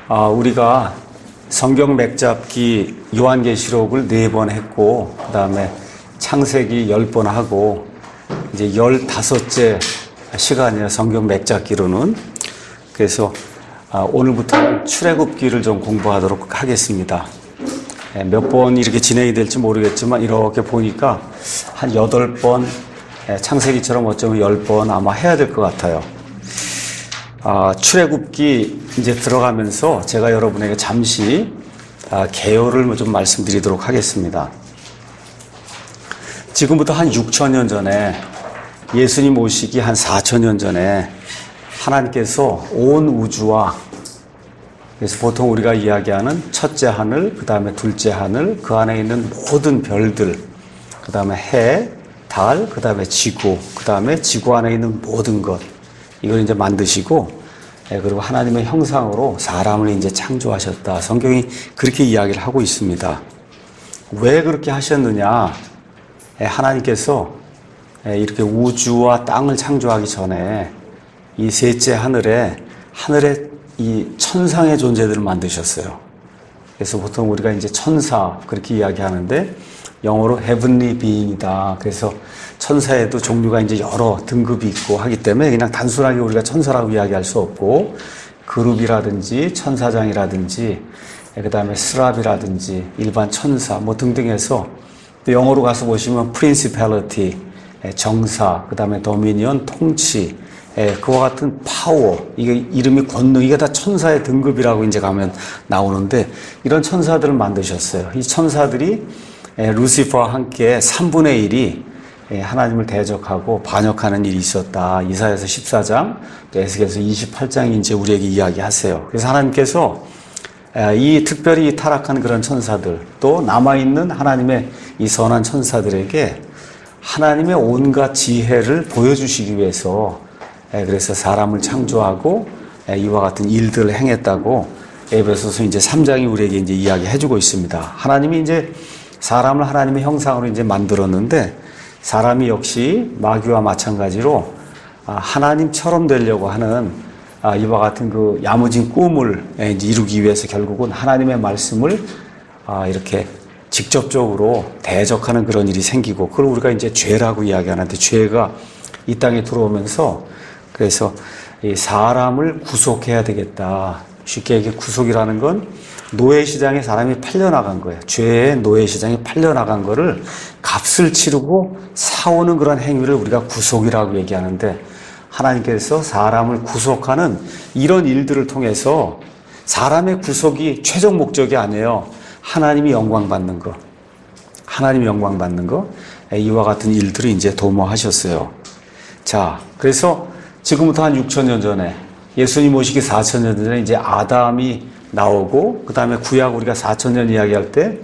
우리가 성경 맥잡기 요한계시록을 4번 했고, 그 다음에 창세기 10번 하고, 이제 15째 시간이에요, 성경 맥잡기로는. 그래서 오늘부터는 출애굽기를 좀 공부하도록 하겠습니다. 몇 번 이렇게 진행이 될지 모르겠지만, 이렇게 보니까 한 8번, 창세기처럼 어쩌면 10번 아마 해야 될 것 같아요. 출애굽기 이제 들어가면서 제가 여러분에게 잠시 개요를 좀 말씀드리도록 하겠습니다. 지금부터 한 6,000년 전에, 예수님 오시기 한 4,000년 전에 하나님께서 온 우주와, 그래서 보통 우리가 이야기하는 첫째 하늘, 그 다음에 둘째 하늘, 그 안에 있는 모든 별들, 그 다음에 해, 달, 그 다음에 지구, 그 다음에 지구 안에 있는 모든 것, 이걸 이제 만드시고, 그리고 하나님의 형상으로 사람을 이제 창조하셨다. 성경이 그렇게 이야기를 하고 있습니다. 왜 그렇게 하셨느냐? 하나님께서 이렇게 우주와 땅을 창조하기 전에 이 셋째 하늘에 이 천상의 존재들을 만드셨어요. 그래서 보통 우리가 이제 천사 그렇게 이야기하는데 영어로 heavenly being이다. 그래서 천사에도 종류가 이제 여러 등급이 있고 하기 때문에 그냥 단순하게 우리가 천사라고 이야기할 수 없고, 그룹이라든지 천사장이라든지 그 다음에 스랍이라든지 일반 천사 뭐 등등 해서, 또 영어로 가서 보시면 principality, 정사, 그 다음에 도미니언, 통치, 그와 같은 파워, 이게 이름이 권능, 이게 다 천사의 등급이라고 이제 가면 나오는데, 이런 천사들을 만드셨어요. 이 천사들이 루시퍼와 함께 3분의 1이 하나님을 대적하고 반역하는 일이 있었다. 이사야서 14장, 또 에스겔서 28장이 이제 우리에게 이야기하세요. 그래서 하나님께서 이 특별히 타락한 그런 천사들, 또 남아있는 하나님의 이 선한 천사들에게 하나님의 온갖 지혜를 보여주시기 위해서, 그래서 사람을 창조하고 이와 같은 일들을 행했다고 에베소서 이제 3장이 우리에게 이제 이야기해주고 있습니다. 하나님이 이제 사람을 하나님의 형상으로 이제 만들었는데, 사람이 역시 마귀와 마찬가지로 하나님처럼 되려고 하는 이와 같은 그 야무진 꿈을 이제 이루기 위해서 결국은 하나님의 말씀을 이렇게 직접적으로 대적하는 그런 일이 생기고, 그걸 우리가 이제 죄라고 이야기하는데, 죄가 이 땅에 들어오면서 그래서 이 사람을 구속해야 되겠다. 쉽게 얘기해 구속이라는 건 노예시장에 사람이 팔려나간 거예요. 죄의 노예시장에 팔려나간 거를 값을 치르고 사오는 그런 행위를 우리가 구속이라고 얘기하는데, 하나님께서 사람을 구속하는 이런 일들을 통해서 사람의 구속이 최종 목적이 아니에요. 하나님이 영광 받는 거. 하나님이 영광 받는 거. 이와 같은 일들을 이제 도모하셨어요. 자, 그래서 지금부터 한 6,000년 전에, 예수님 오시기 4,000년 전에 이제 아담이 나오고, 그 다음에 구약 우리가 4,000년 이야기할 때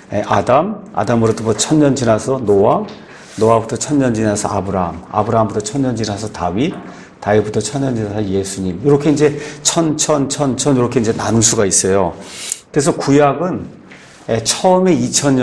아담으로부터 1,000년 지나서 노아부터 1,000년 지나서 아브라함부터 1,000년 지나서 다윗부터 1,000년 지나서 예수님, 이렇게 이제 천 이렇게 이제 나눌 수가 있어요. 그래서 구약은 처음에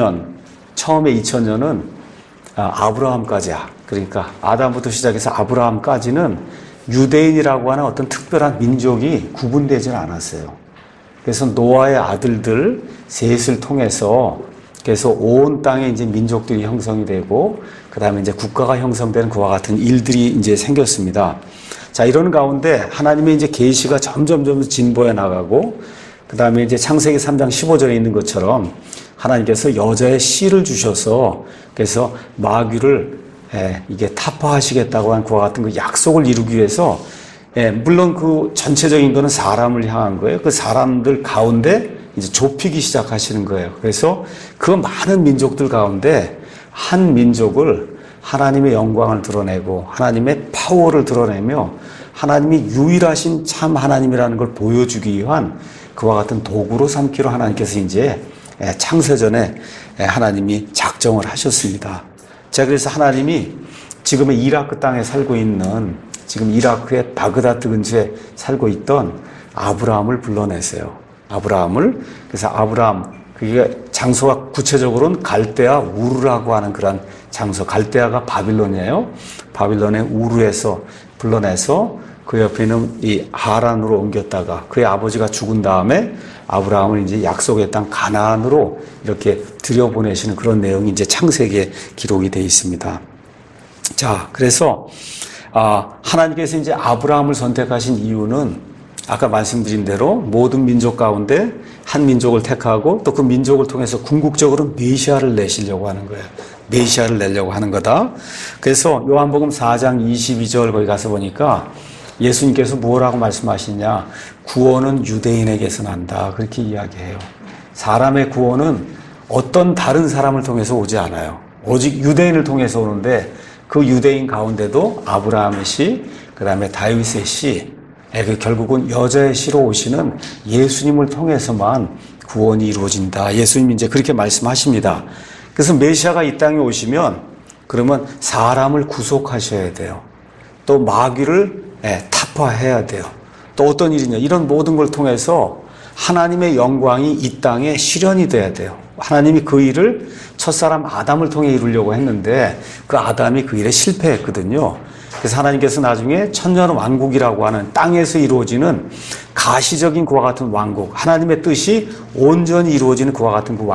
2,000년은 아브라함까지야. 그러니까 아담부터 시작해서 아브라함까지는 유대인이라고 하는 어떤 특별한 민족이 구분되지는 않았어요. 그래서 노아의 아들들 셋을 통해서, 그래서 온 땅에 이제 민족들이 형성이 되고, 그 다음에 이제 국가가 형성되는 그와 같은 일들이 이제 생겼습니다. 자, 이런 가운데 하나님의 이제 계시가 점점 진보해 나가고, 그 다음에 이제 창세기 3장 15절에 있는 것처럼 하나님께서 여자의 씨를 주셔서, 그래서 마귀를 이게 타파하시겠다고 한 그와 같은 그 약속을 이루기 위해서, 물론 그 전체적인 거는 사람을 향한 거예요. 그 사람들 가운데 이제 좁히기 시작하시는 거예요. 그래서 그 많은 민족들 가운데 한 민족을 하나님의 영광을 드러내고 하나님의 파워를 드러내며 하나님이 유일하신 참 하나님이라는 걸 보여주기 위한 그와 같은 도구로 삼기로 하나님께서 이제 창세전에 하나님이 작정을 하셨습니다. 자, 그래서 하나님이 지금의 이라크 땅에 살고 있는, 지금 이라크의 바그다드 근처에 살고 있던 아브라함을 불러내세요. 그래서 아브라함, 그게 장소가 구체적으로는 갈대아 우르라고 하는 그런 장소, 갈대아가 바빌론이에요. 바빌론의 우르에서 불러내서 그 옆에 있는 이 하란으로 옮겼다가 그의 아버지가 죽은 다음에 아브라함을 이제 약속의 땅 가나안으로 이렇게 들여보내시는 그런 내용이 이제 창세기에 기록이 되어 있습니다. 자, 그래서 하나님께서 이제 아브라함을 선택하신 이유는 아까 말씀드린 대로 모든 민족 가운데 한 민족을 택하고 또 그 민족을 통해서 궁극적으로 메시아를 내시려고 하는 거예요. 메시아를 내려고 하는 거다. 그래서 요한복음 4장 22절 거기 가서 보니까 예수님께서 뭐라고 말씀하시냐. 구원은 유대인에게서 난다. 그렇게 이야기해요. 사람의 구원은 어떤 다른 사람을 통해서 오지 않아요. 오직 유대인을 통해서 오는데 그 유대인 가운데도 아브라함의 씨, 그 다음에 다윗의 씨, 결국은 여자의 씨로 오시는 예수님을 통해서만 구원이 이루어진다. 예수님이 이제 그렇게 말씀하십니다. 그래서 메시아가 이 땅에 오시면 그러면 사람을 구속하셔야 돼요. 또 마귀를 타파해야 돼요. 또 어떤 일이냐. 이런 모든 걸 통해서 하나님의 영광이 이 땅에 실현이 돼야 돼요. 하나님이 그 일을 첫사람 아담을 통해 이루려고 했는데 그 아담이 그 일에 실패했거든요. 그래서 하나님께서 나중에 천년왕국이라고 하는 땅에서 이루어지는 가시적인 그와 같은 왕국, 하나님의 뜻이 온전히 이루어지는 그와 같은 그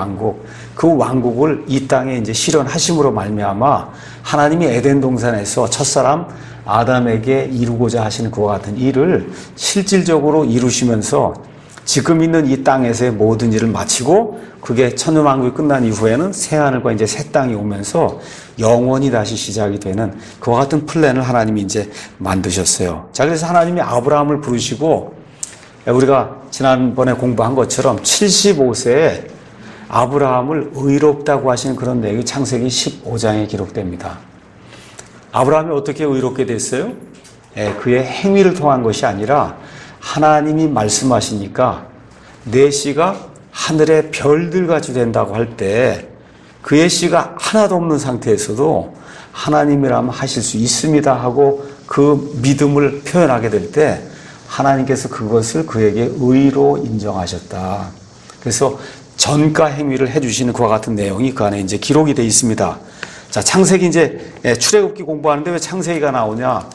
왕국을 이 땅에 이제 실현하심으로 말미암아 하나님이 에덴 동산에서 첫사람 아담에게 이루고자 하시는 그와 같은 일을 실질적으로 이루시면서 지금 있는 이 땅에서의 모든 일을 마치고 그게 천년왕국이 끝난 이후에는 새하늘과 이제 새 땅이 오면서 영원히 다시 시작이 되는 그와 같은 플랜을 하나님이 이제 만드셨어요. 자, 그래서 하나님이 아브라함을 부르시고 우리가 지난번에 공부한 것처럼 75세에 아브라함을 의롭다고 하시는 그런 내용이 창세기 15장에 기록됩니다. 아브라함이 어떻게 의롭게 됐어요? 그의 행위를 통한 것이 아니라 하나님이 말씀하시니까 내 씨가 하늘의 별들같이 된다고 할 때 그의 씨가 하나도 없는 상태에서도 하나님이라면 하실 수 있습니다 하고 그 믿음을 표현하게 될 때 하나님께서 그것을 그에게 의로 인정하셨다. 그래서 전가 행위를 해주시는 그와 같은 내용이 그 안에 이제 기록이 되어 있습니다. 자, 창세기 이제 출애굽기 공부하는데 왜 창세기가 나오냐?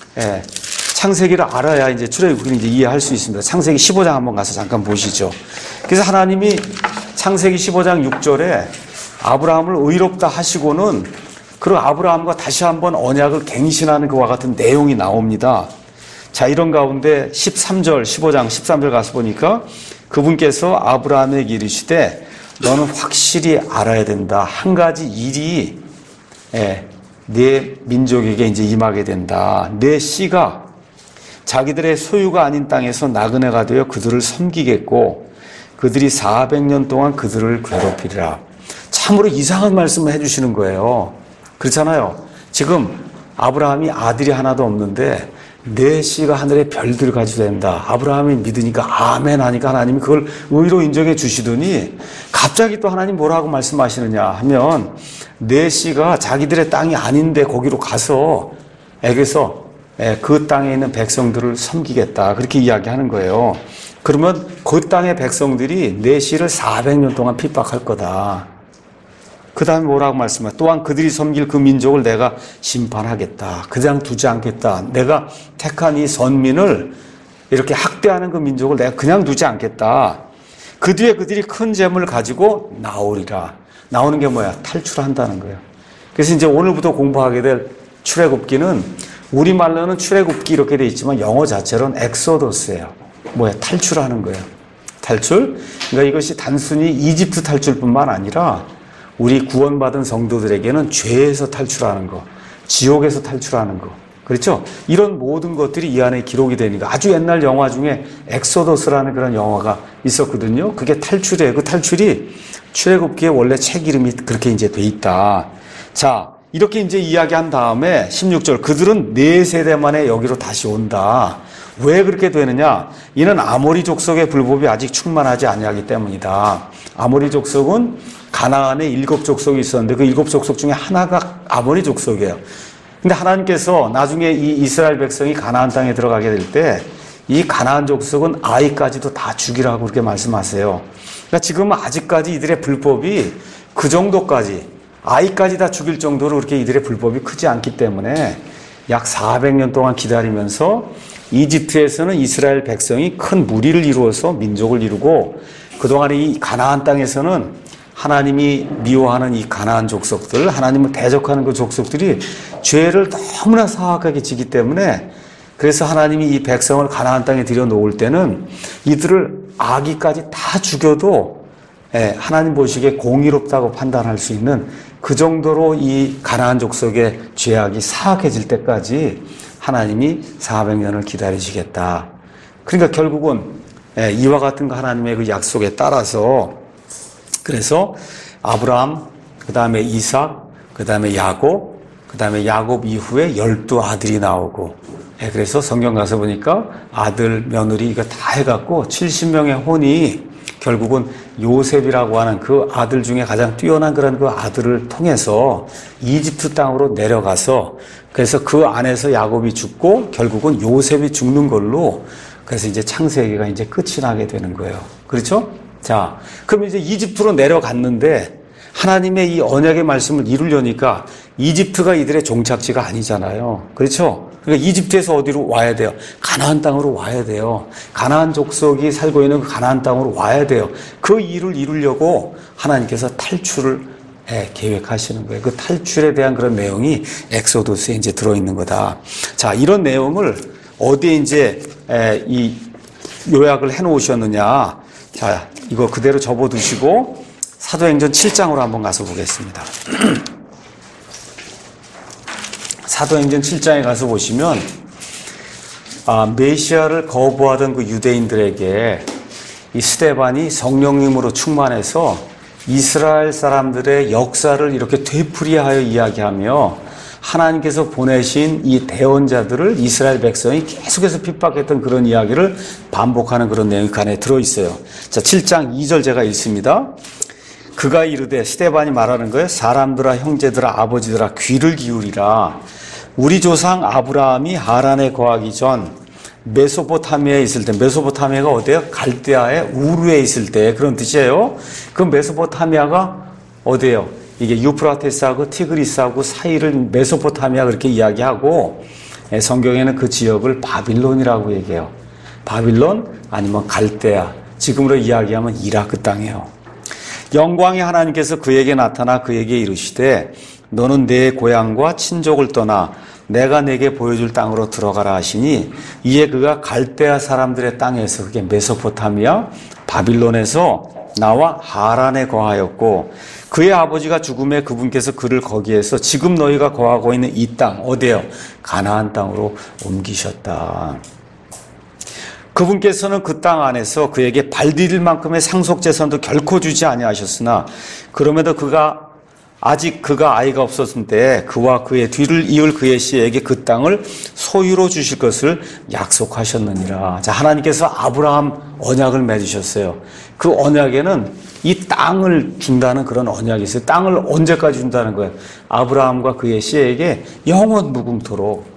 창세기를 알아야 이제 출애굽기를 이제 이해할 수 있습니다. 창세기 15장 한번 가서 잠깐 보시죠. 그래서 하나님이 창세기 15장 6절에 아브라함을 의롭다 하시고는 그리고 아브라함과 다시 한번 언약을 갱신하는 그와 같은 내용이 나옵니다. 자, 이런 가운데 13절, 15장 13절 가서 보니까 그분께서 아브라함에게 이르시되 너는 확실히 알아야 된다. 한 가지 일이 내 민족에게 이제 임하게 된다. 내 씨가 자기들의 소유가 아닌 땅에서 나그네가 되어 그들을 섬기겠고 그들이 400년 동안 그들을 괴롭히리라. 참으로 이상한 말씀을 해주시는 거예요. 그렇잖아요. 지금 아브라함이 아들이 하나도 없는데 내 씨가 하늘의 별들 가지고 된다. 아브라함이 믿으니까 아멘 하니까 하나님이 그걸 의로 인정해 주시더니 갑자기 또 하나님 뭐라고 말씀하시느냐 하면 내 씨가 자기들의 땅이 아닌데 거기로 가서 에게서 그 땅에 있는 백성들을 섬기겠다. 그렇게 이야기하는 거예요. 그러면 그 땅의 백성들이 내 씨를 400년 동안 핍박할 거다. 그 다음에 뭐라고 말씀해? 또한 그들이 섬길 그 민족을 내가 심판하겠다. 그냥 두지 않겠다. 내가 택한 이 선민을 이렇게 학대하는 그 민족을 내가 그냥 두지 않겠다. 그 뒤에 그들이 큰 재물을 가지고 나오리라. 나오는 게 뭐야? 탈출한다는 거예요. 그래서 이제 오늘부터 공부하게 될 출애굽기는 우리말로는 출애굽기 이렇게 돼 있지만 영어 자체로는 엑소더스예요. 뭐야? 탈출하는 거예요. 탈출? 그러니까 이것이 단순히 이집트 탈출뿐만 아니라 우리 구원받은 성도들에게는 죄에서 탈출하는 거, 지옥에서 탈출하는 거. 그렇죠? 이런 모든 것들이 이 안에 기록이 되니까 아주 옛날 영화 중에 엑소더스라는 그런 영화가 있었거든요. 그게 탈출이에요. 그 탈출이 출애굽기에 원래 책 이름이 그렇게 이제 돼 있다. 자, 이렇게 이제 이야기한 다음에 16절 그들은 4세대 만에 여기로 다시 온다. 왜 그렇게 되느냐? 이는 아모리 족속의 불법이 아직 충만하지 아니하기 때문이다. 아모리 족속은 가나안에 7족속이 있었는데 그 7족속 중에 하나가 아모리 족속이에요. 근데 하나님께서 나중에 이 이스라엘 백성이 가나안 땅에 들어가게 될 때 이 가나안 족속은 아이까지도 다 죽이라고 그렇게 말씀하세요. 그러니까 지금은 아직까지 이들의 불법이 그 정도까지 아이까지 다 죽일 정도로 그렇게 이들의 불법이 크지 않기 때문에 약 400년 동안 기다리면서 이집트에서는 이스라엘 백성이 큰 무리를 이루어서 민족을 이루고 그동안에 이 가나안 땅에서는 하나님이 미워하는 이 가나안 족속들, 하나님을 대적하는 그 족속들이 죄를 너무나 사악하게 지기 때문에 그래서 하나님이 이 백성을 가나안 땅에 들여놓을 때는 이들을 아기까지 다 죽여도 하나님 보시기에 공의롭다고 판단할 수 있는 그 정도로 이 가나안 족속의 죄악이 사악해질 때까지 하나님이 400년을 기다리시겠다. 그러니까 결국은 이와 같은 하나님의 그 약속에 따라서 그래서 아브라함, 그 다음에 이삭, 그 다음에 야곱, 그 다음에 야곱 이후에 12아들이 나오고 그래서 성경 가서 보니까 아들, 며느리 이거 다 해갖고 70명의 혼이 결국은 요셉이라고 하는 그 아들 중에 가장 뛰어난 그런 그 아들을 통해서 이집트 땅으로 내려가서 그래서 그 안에서 야곱이 죽고 결국은 요셉이 죽는 걸로 그래서 이제 창세기가 이제 끝이 나게 되는 거예요. 그렇죠? 자, 그럼 이제 이집트로 내려갔는데 하나님의 이 언약의 말씀을 이루려니까 이집트가 이들의 종착지가 아니잖아요. 그렇죠? 그러니까 이집트에서 어디로 와야 돼요? 가나안 땅으로 와야 돼요. 가나안 족속이 살고 있는 그 가나안 땅으로 와야 돼요. 그 일을 이루려고 하나님께서 탈출을 계획하시는 거예요. 그 탈출에 대한 그런 내용이 엑소도스에 이제 들어있는 거다. 자, 이런 내용을 어디에 이제 이 요약을 해 놓으셨느냐. 자, 이거 그대로 접어두시고 사도행전 7장으로 한번 가서 보겠습니다. 사도행전 7장에 가서 보시면 메시아를 거부하던 그 유대인들에게 이 스데반이 성령님으로 충만해서 이스라엘 사람들의 역사를 이렇게 되풀이하여 이야기하며 하나님께서 보내신 이 대언자들을 이스라엘 백성이 계속해서 핍박했던 그런 이야기를 반복하는 그런 내용이 그 안에 들어있어요. 자, 7장 2절 제가 읽습니다. 그가 이르되 스데반이 말하는 거예요. 사람들아 형제들아 아버지들아 귀를 기울이라. 우리 조상 아브라함이 하란에 거하기 전 메소포타미아에 있을 때, 메소포타미아가 어디예요? 갈대아의 우르에 있을 때 그런 뜻이에요. 그 메소포타미아가 어디예요? 이게 유프라테스하고 티그리스하고 사이를 메소포타미아 그렇게 이야기하고 성경에는 그 지역을 바빌론이라고 얘기해요. 바빌론 아니면 갈대아, 지금으로 이야기하면 이라크 땅이에요. 영광의 하나님께서 그에게 나타나 그에게 이르시되 너는 내 고향과 친족을 떠나 내가 내게 보여줄 땅으로 들어가라 하시니 이에 그가 갈대아 사람들의 땅에서 그게 메소포타미아 바빌론에서 나와 하란에 거하였고 그의 아버지가 죽음에 그분께서 그를 거기에서 지금 너희가 거하고 있는 이 땅 어디예요? 가나안 땅으로 옮기셨다. 그분께서는 그 땅 안에서 그에게 발디딜 만큼의 상속재산도 결코 주지 아니하셨으나 그럼에도 아직 그가 아이가 없었을 때 그와 그의 뒤를 이을 그의 씨에게 그 땅을 소유로 주실 것을 약속하셨느니라. 자, 하나님께서 아브라함 언약을 맺으셨어요. 그 언약에는 이 땅을 준다는 그런 언약이 있어요. 땅을 언제까지 준다는 거예요? 아브라함과 그의 씨에게 영원 무궁토록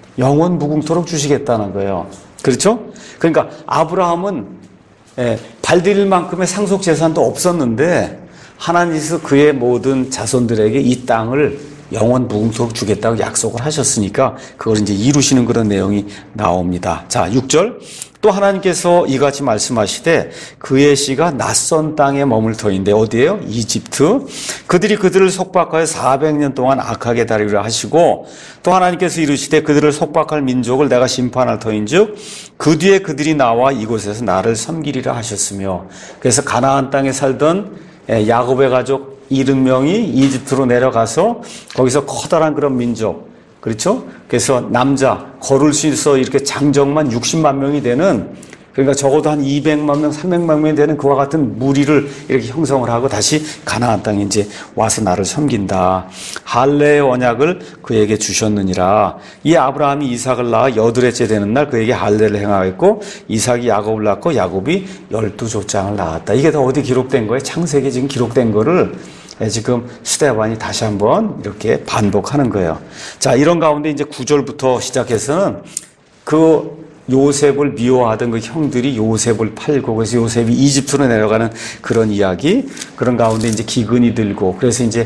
주시겠다는 거예요. 그렇죠? 그러니까 아브라함은 발디딜 만큼의 상속 재산도 없었는데 하나님께서 그의 모든 자손들에게 이 땅을 영원 무궁토록 주겠다고 약속을 하셨으니까 그걸 이제 이루시는 그런 내용이 나옵니다. 자, 6절. 또 하나님께서 이같이 말씀하시되 그의 씨가 낯선 땅에 머물 터인데 어디예요? 이집트. 그들이 그들을 속박하여 400년 동안 악하게 다리라 하시고 또 하나님께서 이르시되 그들을 속박할 민족을 내가 심판할 터인즉 그 뒤에 그들이 나와 이곳에서 나를 섬기리라 하셨으며 그래서 가나안 땅에 살던 야곱의 가족 70명이 이집트로 내려가서 거기서 커다란 그런 민족, 그렇죠? 그래서 남자 걸을 수 있어 이렇게 장정만 60만 명이 되는, 그러니까 적어도 한 200만 명, 300만 명이 되는 그와 같은 무리를 이렇게 형성을 하고 다시 가나안 땅에 이제 와서 나를 섬긴다. 할례의 언약을 그에게 주셨느니라. 이 아브라함이 이삭을 낳아 8회째 되는 날 그에게 할례를 행하였고 이삭이 야곱을 낳고 야곱이 12족장을 낳았다. 이게 다 어디 기록된 거예요? 창세기에 지금 기록된 거를 지금 스데반이 다시 한번 이렇게 반복하는 거예요. 자, 이런 가운데 이제 9절부터 시작해서는 그 요셉을 미워하던 그 형들이 요셉을 팔고 그래서 요셉이 이집트로 내려가는 그런 이야기, 그런 가운데 이제 기근이 들고 그래서 이제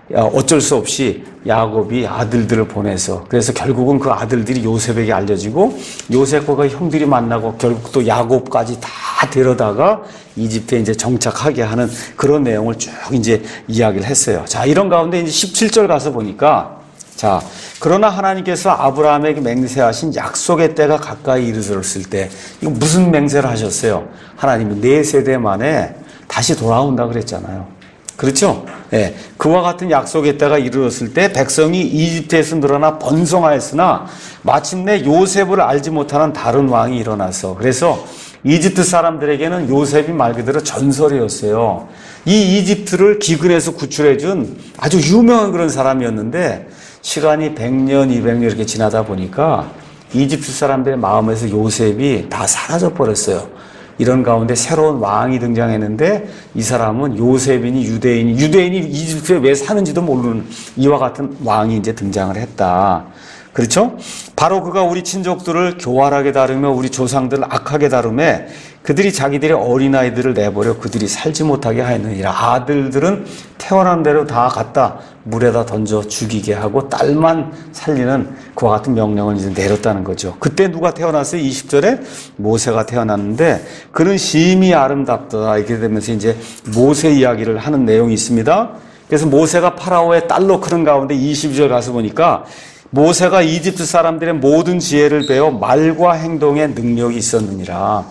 어쩔 수 없이 야곱이 아들들을 보내서 그래서 결국은 그 아들들이 요셉에게 알려지고 요셉과 그 형들이 만나고 결국 또 야곱까지 다 데려다가 이집트에 이제 정착하게 하는 그런 내용을 쭉 이제 이야기를 했어요. 자, 이런 가운데 이제 17절 가서 보니까 자, 그러나 하나님께서 아브라함에게 맹세하신 약속의 때가 가까이 이르렀을 때 이거 무슨 맹세를 하셨어요? 하나님이 4세대 만에 다시 돌아온다 그랬잖아요. 그렇죠? 예. 그와 같은 약속의 때가 이르렀을 때 백성이 이집트에서 늘어나 번성하였으나 마침내 요셉을 알지 못하는 다른 왕이 일어나서 그래서 이집트 사람들에게는 요셉이 말 그대로 전설이었어요. 이 이집트를 기근에서 구출해준 아주 유명한 그런 사람이었는데 시간이 100년, 200년 이렇게 지나다 보니까 이집트 사람들의 마음에서 요셉이 다 사라져 버렸어요. 이런 가운데 새로운 왕이 등장했는데 이 사람은 요셉이니 유대인이 이집트에 왜 사는지도 모르는 이와 같은 왕이 이제 등장을 했다. 그렇죠? 바로 그가 우리 친족들을 교활하게 다루며 우리 조상들을 악하게 다루며 그들이 자기들의 어린아이들을 내버려 그들이 살지 못하게 하였느니라. 아들들은 태어난 대로 다 갖다 물에다 던져 죽이게 하고 딸만 살리는 그와 같은 명령을 이제 내렸다는 거죠. 그때 누가 태어났어요? 20절에 모세가 태어났는데 그는 심히 아름답다. 이렇게 되면서 이제 모세 이야기를 하는 내용이 있습니다. 그래서 모세가 파라오의 딸로 크는 가운데 22절 가서 보니까 모세가 이집트 사람들의 모든 지혜를 배워 말과 행동에 능력이 있었느니라.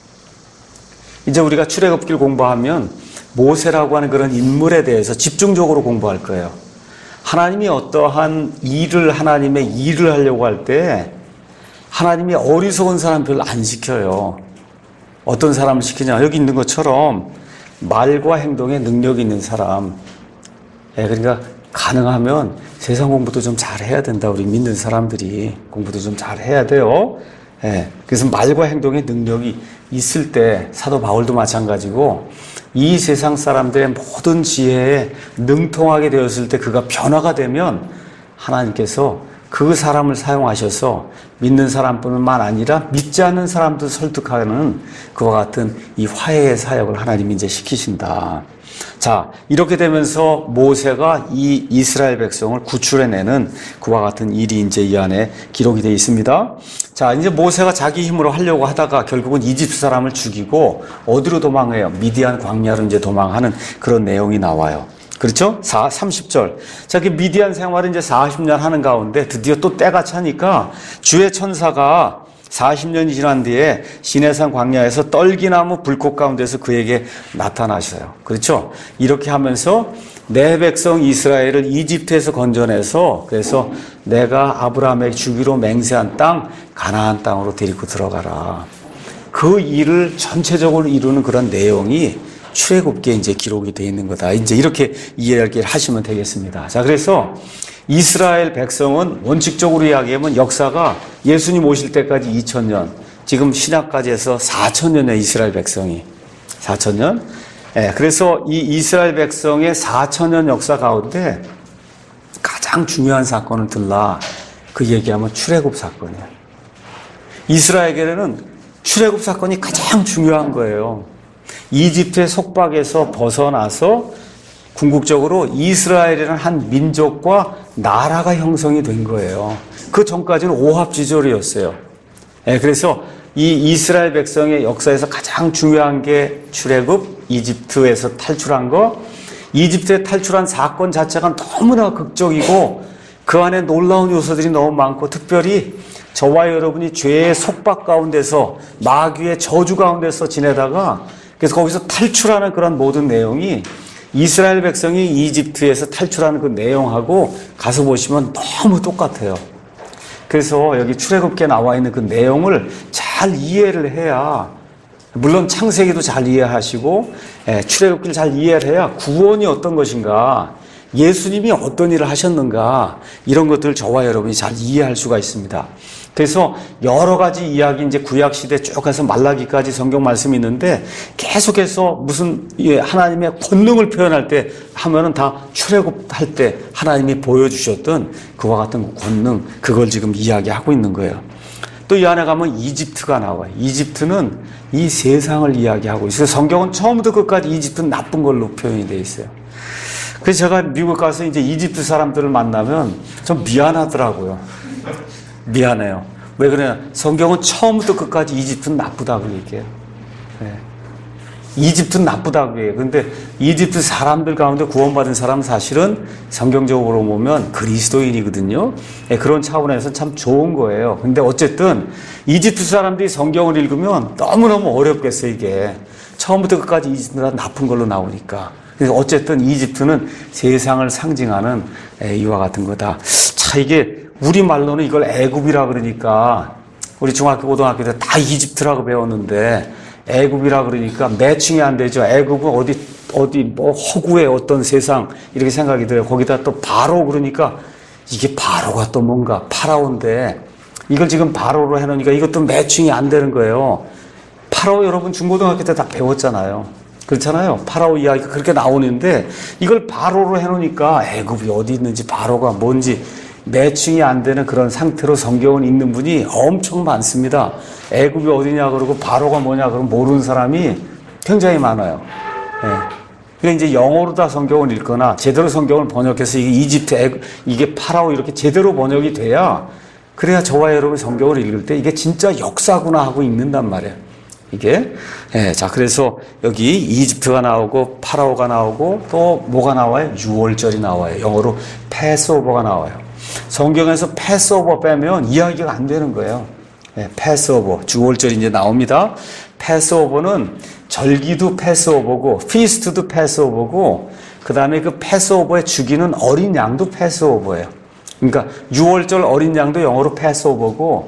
이제 우리가 출애굽기를 공부하면 모세라고 하는 그런 인물에 대해서 집중적으로 공부할 거예요. 하나님이 어떠한 하나님의 일을 하려고 할 때 하나님이 어리석은 사람 별로 안 시켜요. 어떤 사람을 시키냐? 여기 있는 것처럼 말과 행동에 능력이 있는 사람. 그러니까 가능하면 세상 공부도 좀 잘해야 된다. 우리 믿는 사람들이 공부도 좀 잘해야 돼요. 그래서 말과 행동에 능력이 있을 때 사도 바울도 마찬가지고 이 세상 사람들의 모든 지혜에 능통하게 되었을 때 그가 변화가 되면 하나님께서 그 사람을 사용하셔서 믿는 사람뿐만 아니라 믿지 않는 사람도 설득하는 그와 같은 이 화해의 사역을 하나님이 이제 시키신다. 자, 이렇게 되면서 모세가 이 이스라엘 백성을 구출해내는 그와 같은 일이 이제 이 안에 기록이 되어 있습니다. 자, 이제 모세가 자기 힘으로 하려고 하다가 결국은 이집트 사람을 죽이고 어디로 도망해요? 미디안 광야로 이제 도망하는 그런 내용이 나와요. 그렇죠? 30절. 자, 그 미디안 생활을 이제 40년 하는 가운데 드디어 또 때가 차니까 주의 천사가 40년이 지난 뒤에 시내산 광야에서 떨기나무 불꽃 가운데서 그에게 나타나셔요. 그렇죠? 이렇게 하면서 내 백성 이스라엘을 이집트에서 건져내서 그래서 내가 아브라함에게 주기로 맹세한 땅 가나안 땅으로 데리고 들어가라. 그 일을 전체적으로 이루는 그런 내용이 출애굽기에 이제 기록이 되어 있는 거다. 이제 이렇게 이해를 하시면 되겠습니다. 자, 그래서 이스라엘 백성은 원칙적으로 이야기하면 역사가 예수님 오실 때까지 2000년, 지금 신약까지 해서 4000년의 이스라엘 백성이 4000년. 그래서 이 이스라엘 백성의 4000년 역사 가운데 가장 중요한 사건을 들라. 그 얘기하면 출애굽 사건이에요. 이스라엘에게는 출애굽 사건이 가장 중요한 거예요. 이집트의 속박에서 벗어나서 궁극적으로 이스라엘이라는 한 민족과 나라가 형성이 된 거예요. 그 전까지는 오합지졸이었어요. 그래서 이 이스라엘 백성의 역사에서 가장 중요한 게 출애굽, 이집트에서 탈출한 거, 이집트에 탈출한 사건 자체가 너무나 극적이고 그 안에 놀라운 요소들이 너무 많고 특별히 저와 여러분이 죄의 속박 가운데서 마귀의 저주 가운데서 지내다가 그래서 거기서 탈출하는 그런 모든 내용이 이스라엘 백성이 이집트에서 탈출하는 그 내용하고 가서 보시면 너무 똑같아요. 그래서 여기 출애굽기에 나와 있는 그 내용을 잘 이해를 해야 물론 창세기도 잘 이해하시고 출애굽기를 잘 이해를 해야 구원이 어떤 것인가 예수님이 어떤 일을 하셨는가 이런 것들을 저와 여러분이 잘 이해할 수가 있습니다. 그래서 여러 가지 이야기 이제 구약 시대 쭉 해서 말라기까지 성경 말씀이 있는데 계속해서 무슨 하나님의 권능을 표현할 때 하면은 다 출애굽할 때 하나님이 보여주셨던 그와 같은 권능 그걸 지금 이야기하고 있는 거예요. 또 이 안에 가면 이집트가 나와요. 이집트는 이 세상을 이야기하고 있어요. 성경은 처음부터 끝까지 이집트는 나쁜 걸로 표현이 되어 있어요. 그래서 제가 미국 가서 이제 이집트 사람들을 만나면 좀 미안하더라고요. 미안해요. 왜 그러냐? 성경은 처음부터 끝까지 이집트는 나쁘다고 얘기해요. 네. 이집트는 나쁘다고 해요. 근데 이집트 사람들 가운데 구원받은 사람은 사실은 성경적으로 보면 그리스도인이거든요. 네, 그런 차원에서 참 좋은 거예요. 근데 어쨌든 이집트 사람들이 성경을 읽으면 너무너무 어렵겠어요, 이게. 처음부터 끝까지 이집트는 나쁜 걸로 나오니까. 그래서 어쨌든 이집트는 세상을 상징하는 이와 같은 거다. 자, 이게 우리말로는 이걸 애굽이라 그러니까 우리 중학교, 고등학교 때 다 이집트라고 배웠는데 애굽이라 그러니까 매칭이 안 되죠. 애굽은 어디 뭐 허구의 어떤 세상 이렇게 생각이 들어요. 거기다 또 바로 그러니까 이게 바로가 또 뭔가 파라오인데 이걸 지금 바로로 해놓으니까 이것도 매칭이 안 되는 거예요. 파라오 여러분 중고등학교 때 다 배웠잖아요. 그렇잖아요. 파라오 이야기가 그렇게 나오는데 이걸 바로로 해놓으니까 애굽이 어디 있는지 바로가 뭔지 매칭이 안 되는 그런 상태로 성경을 읽는 분이 엄청 많습니다. 애굽이 어디냐 그러고 바로가 뭐냐 그러면 모르는 사람이 굉장히 많아요. 네. 그러니까 이제 영어로 다 성경을 읽거나 제대로 성경을 번역해서 이게 이집트, 이게 파라오 이렇게 제대로 번역이 돼야 그래야 저와 여러분 성경을 읽을 때 이게 진짜 역사구나 하고 읽는단 말이에요. 이게. 네. 자, 그래서 여기 이집트가 나오고 파라오가 나오고 또 뭐가 나와요? 유월절이 나와요. 영어로 패스오버가 나와요. 성경에서 패스오버 빼면 이야기가 안 되는 거예요. 네, 패스오버, 주월절이 이제 나옵니다. 패스오버는 절기도 패스오버고, 피스트도 패스오버고, 그 다음에 그 패스오버에 죽이는 어린 양도 패스오버예요. 그러니까 유월절 어린 양도 영어로 패스오버고,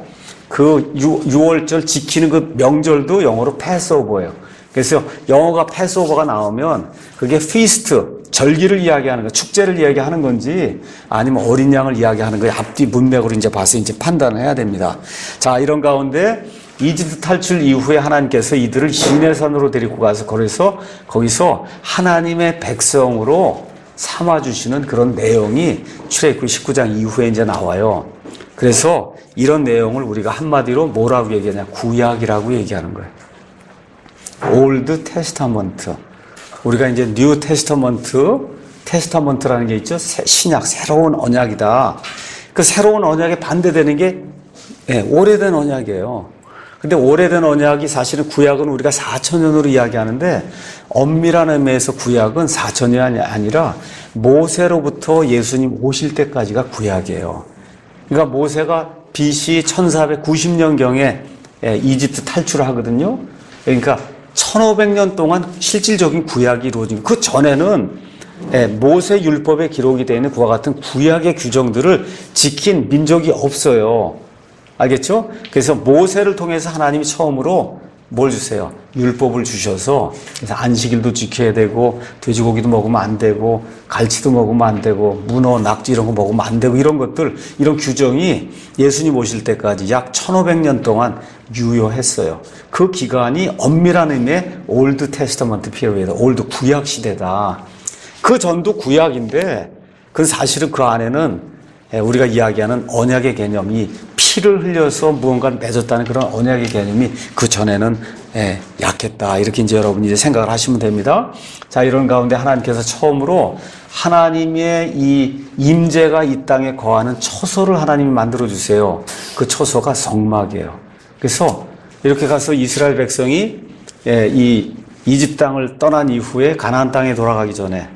그 유월절 지키는 그 명절도 영어로 패스오버예요. 그래서 영어가 패스오버가 나오면 그게 피스트, 절기를 이야기하는 거, 축제를 이야기하는 건지 아니면 어린 양을 이야기하는 거에 앞뒤 문맥으로 이제 봐서 이제 판단을 해야 됩니다. 자, 이런 가운데 이집트 탈출 이후에 하나님께서 이들을 시내산으로 데리고 가서 거기서 하나님의 백성으로 삼아주시는 그런 내용이 출애굽기 19장 이후에 이제 나와요. 그래서 이런 내용을 우리가 한마디로 뭐라고 얘기하냐? 구약이라고 얘기하는 거예요. 올드 테스타먼트. 우리가 이제 뉴 테스타먼트라는 게 있죠. 신약, 새로운 언약이다. 그 새로운 언약에 반대되는 게 오래된 언약이에요. 근데 오래된 언약이 사실은 구약은 우리가 4,000년으로 이야기하는데 엄밀한 의미에서 구약은 4,000년이 아니라 모세로부터 예수님 오실 때까지가 구약이에요. 그러니까 모세가 BC 1490년경에 이집트 탈출을 하거든요. 그러니까 1500년 동안 실질적인 구약이 이루어진 그 전에는 모세 율법에 기록이 되어 있는 그와 같은 구약의 규정들을 지킨 민족이 없어요. 알겠죠? 그래서 모세를 통해서 하나님이 처음으로 뭘 주세요? 율법을 주셔서 그래서 안식일도 지켜야 되고 돼지고기도 먹으면 안 되고 갈치도 먹으면 안 되고 문어, 낙지 이런 거 먹으면 안 되고 이런 것들 이런 규정이 예수님 오실 때까지 약 1500년 동안 유효했어요. 그 기간이 엄밀한 의미의 올드 테스터먼트 피리어드, 올드 구약 시대다. 그 전도 구약인데 그 사실은 그 안에는 우리가 이야기하는 언약의 개념이 피를 흘려서 무언가를 맺었다는 그런 언약의 개념이 그 전에는 약했다. 이렇게 이제 여러분이 이제 생각을 하시면 됩니다. 자, 이런 가운데 하나님께서 처음으로 하나님의 이 임재가 이 땅에 거하는 처소를 하나님이 만들어 주세요. 그 처소가 성막이에요. 그래서 이렇게 가서 이스라엘 백성이 이 이집 땅을 떠난 이후에 가나안 땅에 돌아가기 전에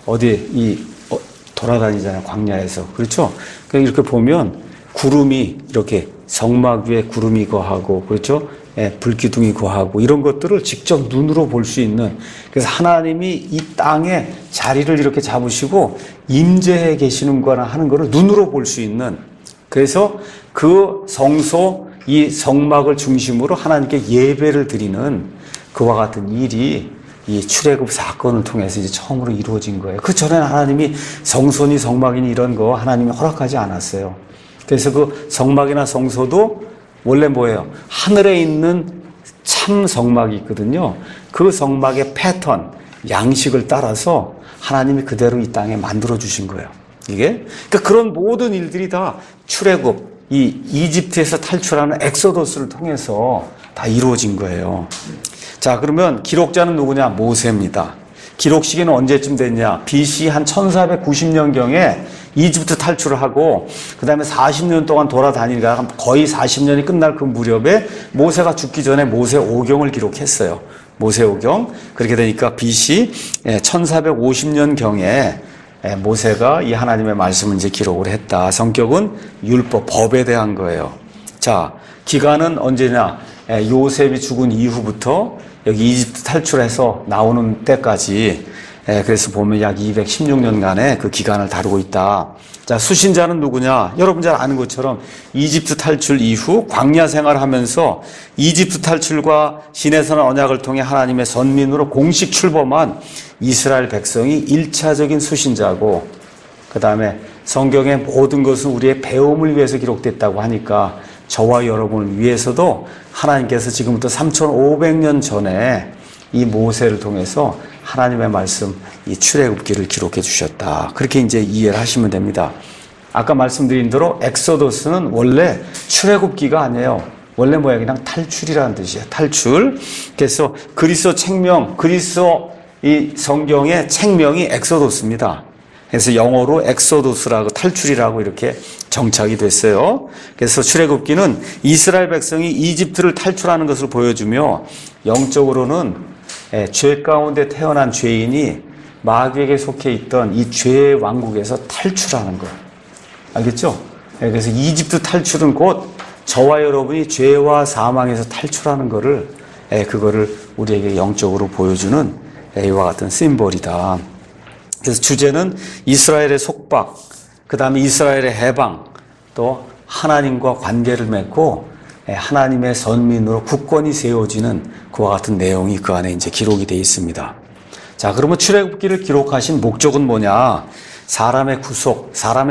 돌아다니잖아요. 광야에서. 그렇죠? 이렇게 보면 구름이 이렇게 성막 위에 구름이 거하고 그렇죠? 불기둥이 거하고 이런 것들을 직접 눈으로 볼 수 있는 그래서 하나님이 이 땅에 자리를 이렇게 잡으시고 임재해 계시는 거나 하는 거를 눈으로 볼 수 있는 그래서 그 성소 이 성막을 중심으로 하나님께 예배를 드리는 그와 같은 일이 이 출애굽 사건을 통해서 이제 처음으로 이루어진 거예요. 그 전에는 하나님이 성소니 성막이니 이런 거 하나님이 허락하지 않았어요. 그래서 그 성막이나 성소도 원래 뭐예요? 하늘에 있는 참 성막이 있거든요. 그 성막의 패턴, 양식을 따라서 하나님이 그대로 이 땅에 만들어 주신 거예요. 이게 그러니까 그런 모든 일들이 다 출애굽, 이 이집트에서 탈출하는 엑소더스를 통해서 다 이루어진 거예요. 자, 그러면 기록자는 누구냐? 모세입니다. 기록 시기는 언제쯤 됐냐? BC 한 1490년경에 이집트 탈출을 하고 그 다음에 40년 동안 돌아다니다가 거의 40년이 끝날 그 무렵에 모세가 죽기 전에 모세 오경을 기록했어요. 모세 오경. 그렇게 되니까 BC 1450년경에 모세가 이 하나님의 말씀을 이제 기록을 했다. 성격은 율법, 법에 대한 거예요. 자, 기간은 언제냐? 요셉이 죽은 이후부터 여기 이집트 탈출해서 나오는 때까지, 그래서 보면 약 216년간의 그 기간을 다루고 있다. 자, 수신자는 누구냐? 여러분 잘 아는 것처럼 이집트 탈출 이후 광야 생활하면서 이집트 탈출과 시내산 언약을 통해 하나님의 선민으로 공식 출범한 이스라엘 백성이 1차적인 수신자고, 그 다음에 성경의 모든 것은 우리의 배움을 위해서 기록됐다고 하니까 저와 여러분을 위해서도 하나님께서 지금부터 3500년 전에 이 모세를 통해서 하나님의 말씀, 이 출애굽기를 기록해 주셨다. 그렇게 이제 이해를 하시면 됩니다. 아까 말씀드린 대로 엑소더스는 원래 출애굽기가 아니에요. 원래 뭐야? 그냥 탈출이라는 뜻이에요. 탈출. 그래서 그리스도 책명, 그리스도 이 성경의 책명이 엑소더스입니다. 그래서 영어로 엑소더스라고 탈출이라고 이렇게 정착이 됐어요. 그래서 출애굽기는 이스라엘 백성이 이집트를 탈출하는 것을 보여주며 영적으로는 죄 가운데 태어난 죄인이 마귀에게 속해 있던 이 죄의 왕국에서 탈출하는 것. 알겠죠? 그래서 이집트 탈출은 곧 저와 여러분이 죄와 사망에서 탈출하는 거를, 그거를 우리에게 영적으로 보여주는 이와 같은 심볼이다. 그래서 주제는 이스라엘의 속박, 그 다음에 이스라엘의 해방, 또 하나님과 관계를 맺고 하나님의 선민으로 국권이 세워지는 그와 같은 내용이 그 안에 이제 기록이 되어 있습니다. 자, 그러면 출애굽기를 기록하신 목적은 뭐냐? 사람의 구속,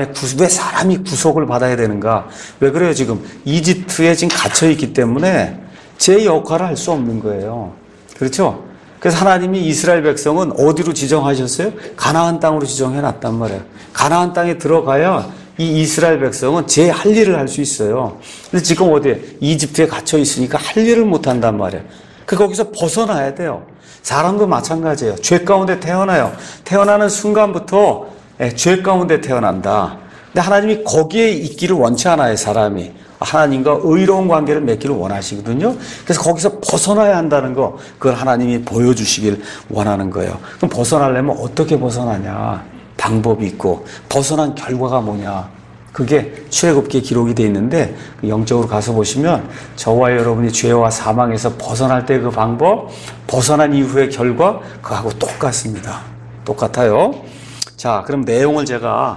왜 사람이 구속을 받아야 되는가? 왜 그래요? 지금 이집트에 지금 갇혀 있기 때문에 제 역할을 할 수 없는 거예요. 그렇죠? 그래서 하나님이 이스라엘 백성은 어디로 지정하셨어요? 가나안 땅으로 지정해 놨단 말이에요. 가나안 땅에 들어가야 이 이스라엘 백성은 제 할 일을 할 수 있어요. 근데 지금 어디에? 이집트에 갇혀 있으니까 할 일을 못 한단 말이에요. 거기서 벗어나야 돼요. 사람도 마찬가지예요. 죄 가운데 태어나요. 태어나는 순간부터 죄 가운데 태어난다. 근데 하나님이 거기에 있기를 원치 않아요, 사람이. 하나님과 의로운 관계를 맺기를 원하시거든요. 그래서 거기서 벗어나야 한다는 거, 그걸 하나님이 보여주시길 원하는 거예요. 그럼 벗어나려면 어떻게 벗어나냐? 방법이 있고, 벗어난 결과가 뭐냐? 그게 출애굽기에 기록이 되어 있는데, 영적으로 가서 보시면 저와 여러분이 죄와 사망에서 벗어날 때 그 방법, 벗어난 이후의 결과, 그거하고 똑같습니다. 똑같아요. 자, 그럼 내용을 제가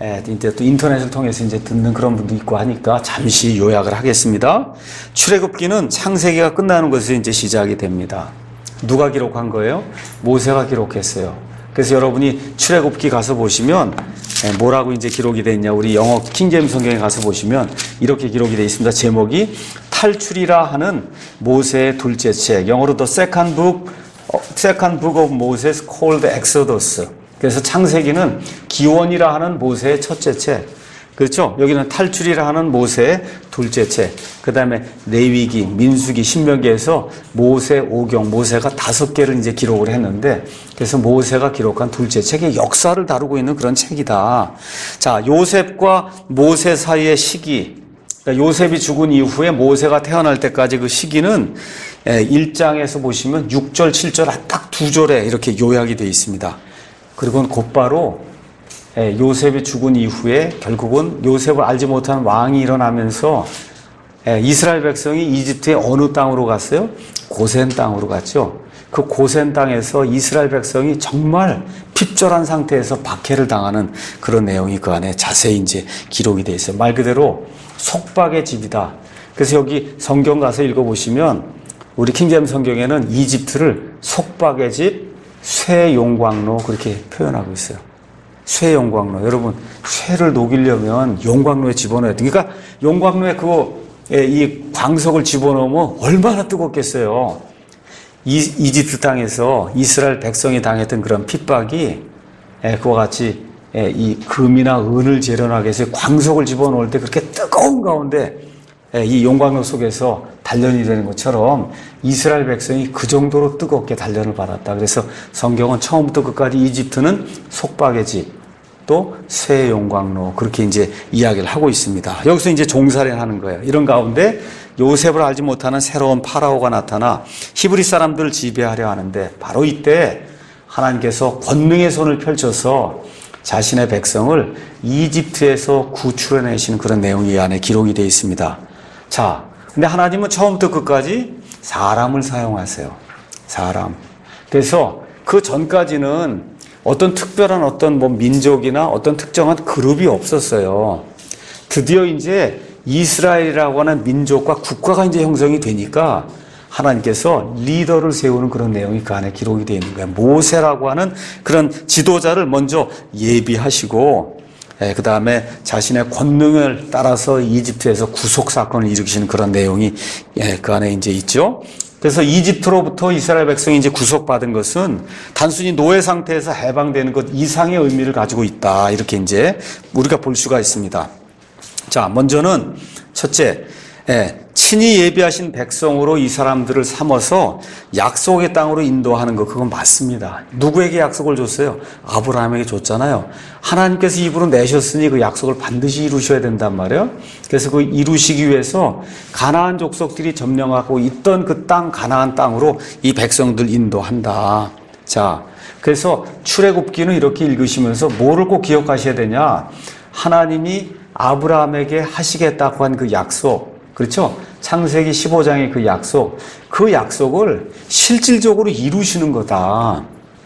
이제 또 인터넷을 통해서 이제 듣는 그런 분도 있고 하니까 잠시 요약을 하겠습니다. 출애굽기는 창세기가 끝나는 것에서 이제 시작이 됩니다. 누가 기록한 거예요? 모세가 기록했어요. 그래서 여러분이 출애굽기 가서 보시면 뭐라고 이제 기록이 되어 있냐? 우리 영어 킹제임스 성경에 가서 보시면 이렇게 기록이 되어 있습니다. 제목이 탈출이라 하는 모세의 둘째 책. 영어로 The Second Book of Moses called Exodus. 그래서 창세기는 기원이라 하는 모세의 첫째 책. 그렇죠? 여기는 탈출이라 하는 모세의 둘째 책. 그 다음에 레위기, 민수기, 신명기에서 모세 오경, 모세가 5개를 이제 기록을 했는데, 그래서 모세가 기록한 둘째 책의 역사를 다루고 있는 그런 책이다. 자, 요셉과 모세 사이의 시기. 그러니까 요셉이 죽은 이후에 모세가 태어날 때까지 그 시기는 1장에서 보시면 6절, 7절 딱 2절에 이렇게 요약이 되어 있습니다. 그리고 곧바로 요셉이 죽은 이후에 결국은 요셉을 알지 못하는 왕이 일어나면서 이스라엘 백성이 이집트의 어느 땅으로 갔어요? 고센 땅으로 갔죠. 그 고센 땅에서 이스라엘 백성이 정말 핍절한 상태에서 박해를 당하는 그런 내용이 그 안에 자세히 이제 기록이 되어 있어요. 말 그대로 속박의 집이다. 그래서 여기 성경 가서 읽어보시면 우리 킹제임스 성경에는 이집트를 속박의 집, 쇠용광로 그렇게 표현하고 있어요. 쇠용광로. 여러분, 쇠를 녹이려면 용광로에 집어넣어야 돼요. 그러니까 용광로에 이 광석을 집어넣으면 얼마나 뜨겁겠어요. 이집트 땅에서 이스라엘 백성이 당했던 그런 핍박이 그와 같이 이 금이나 은을 재련하기 위해서 광석을 집어넣을 때 그렇게 뜨거운 가운데 이 용광로 속에서 단련이 되는 것처럼 이스라엘 백성이 그 정도로 뜨겁게 단련을 받았다. 그래서 성경은 처음부터 끝까지 이집트는 속박의 집, 또 쇠 용광로, 그렇게 이제 이야기를 하고 있습니다. 여기서 이제 종살이 하는 거예요. 이런 가운데 요셉을 알지 못하는 새로운 파라오가 나타나 히브리 사람들을 지배하려 하는데, 바로 이때 하나님께서 권능의 손을 펼쳐서 자신의 백성을 이집트에서 구출해내시는 그런 내용이 이 안에 기록이 되어 있습니다. 자, 근데 하나님은 처음부터 끝까지 사람을 사용하세요. 사람. 그래서 그 전까지는 어떤 특별한 어떤 민족이나 어떤 특정한 그룹이 없었어요. 드디어 이제 이스라엘이라고 하는 민족과 국가가 이제 형성이 되니까 하나님께서 리더를 세우는 그런 내용이 그 안에 기록이 되어 있는 거예요. 모세라고 하는 그런 지도자를 먼저 예비하시고, 그 다음에 자신의 권능을 따라서 이집트에서 구속 사건을 일으키시는 그런 내용이 그 안에 이제 있죠. 그래서 이집트로부터 이스라엘 백성이 이제 구속받은 것은 단순히 노예 상태에서 해방되는 것 이상의 의미를 가지고 있다. 이렇게 이제 우리가 볼 수가 있습니다. 자, 먼저는 첫째, 친히 예비하신 백성으로 이 사람들을 삼아서 약속의 땅으로 인도하는 것, 그건 맞습니다. 누구에게 약속을 줬어요? 아브라함에게 줬잖아요. 하나님께서 입으로 내셨으니 그 약속을 반드시 이루셔야 된단 말이에요. 그래서 그 이루시기 위해서 가나안 족속들이 점령하고 있던 그 땅, 가나안 땅으로 이 백성들 인도한다. 자, 그래서 출애굽기는 이렇게 읽으시면서 뭐를 꼭 기억하셔야 되냐? 하나님이 아브라함에게 하시겠다고 한 그 약속, 그렇죠? 창세기 15장의 그 약속을 실질적으로 이루시는 거다.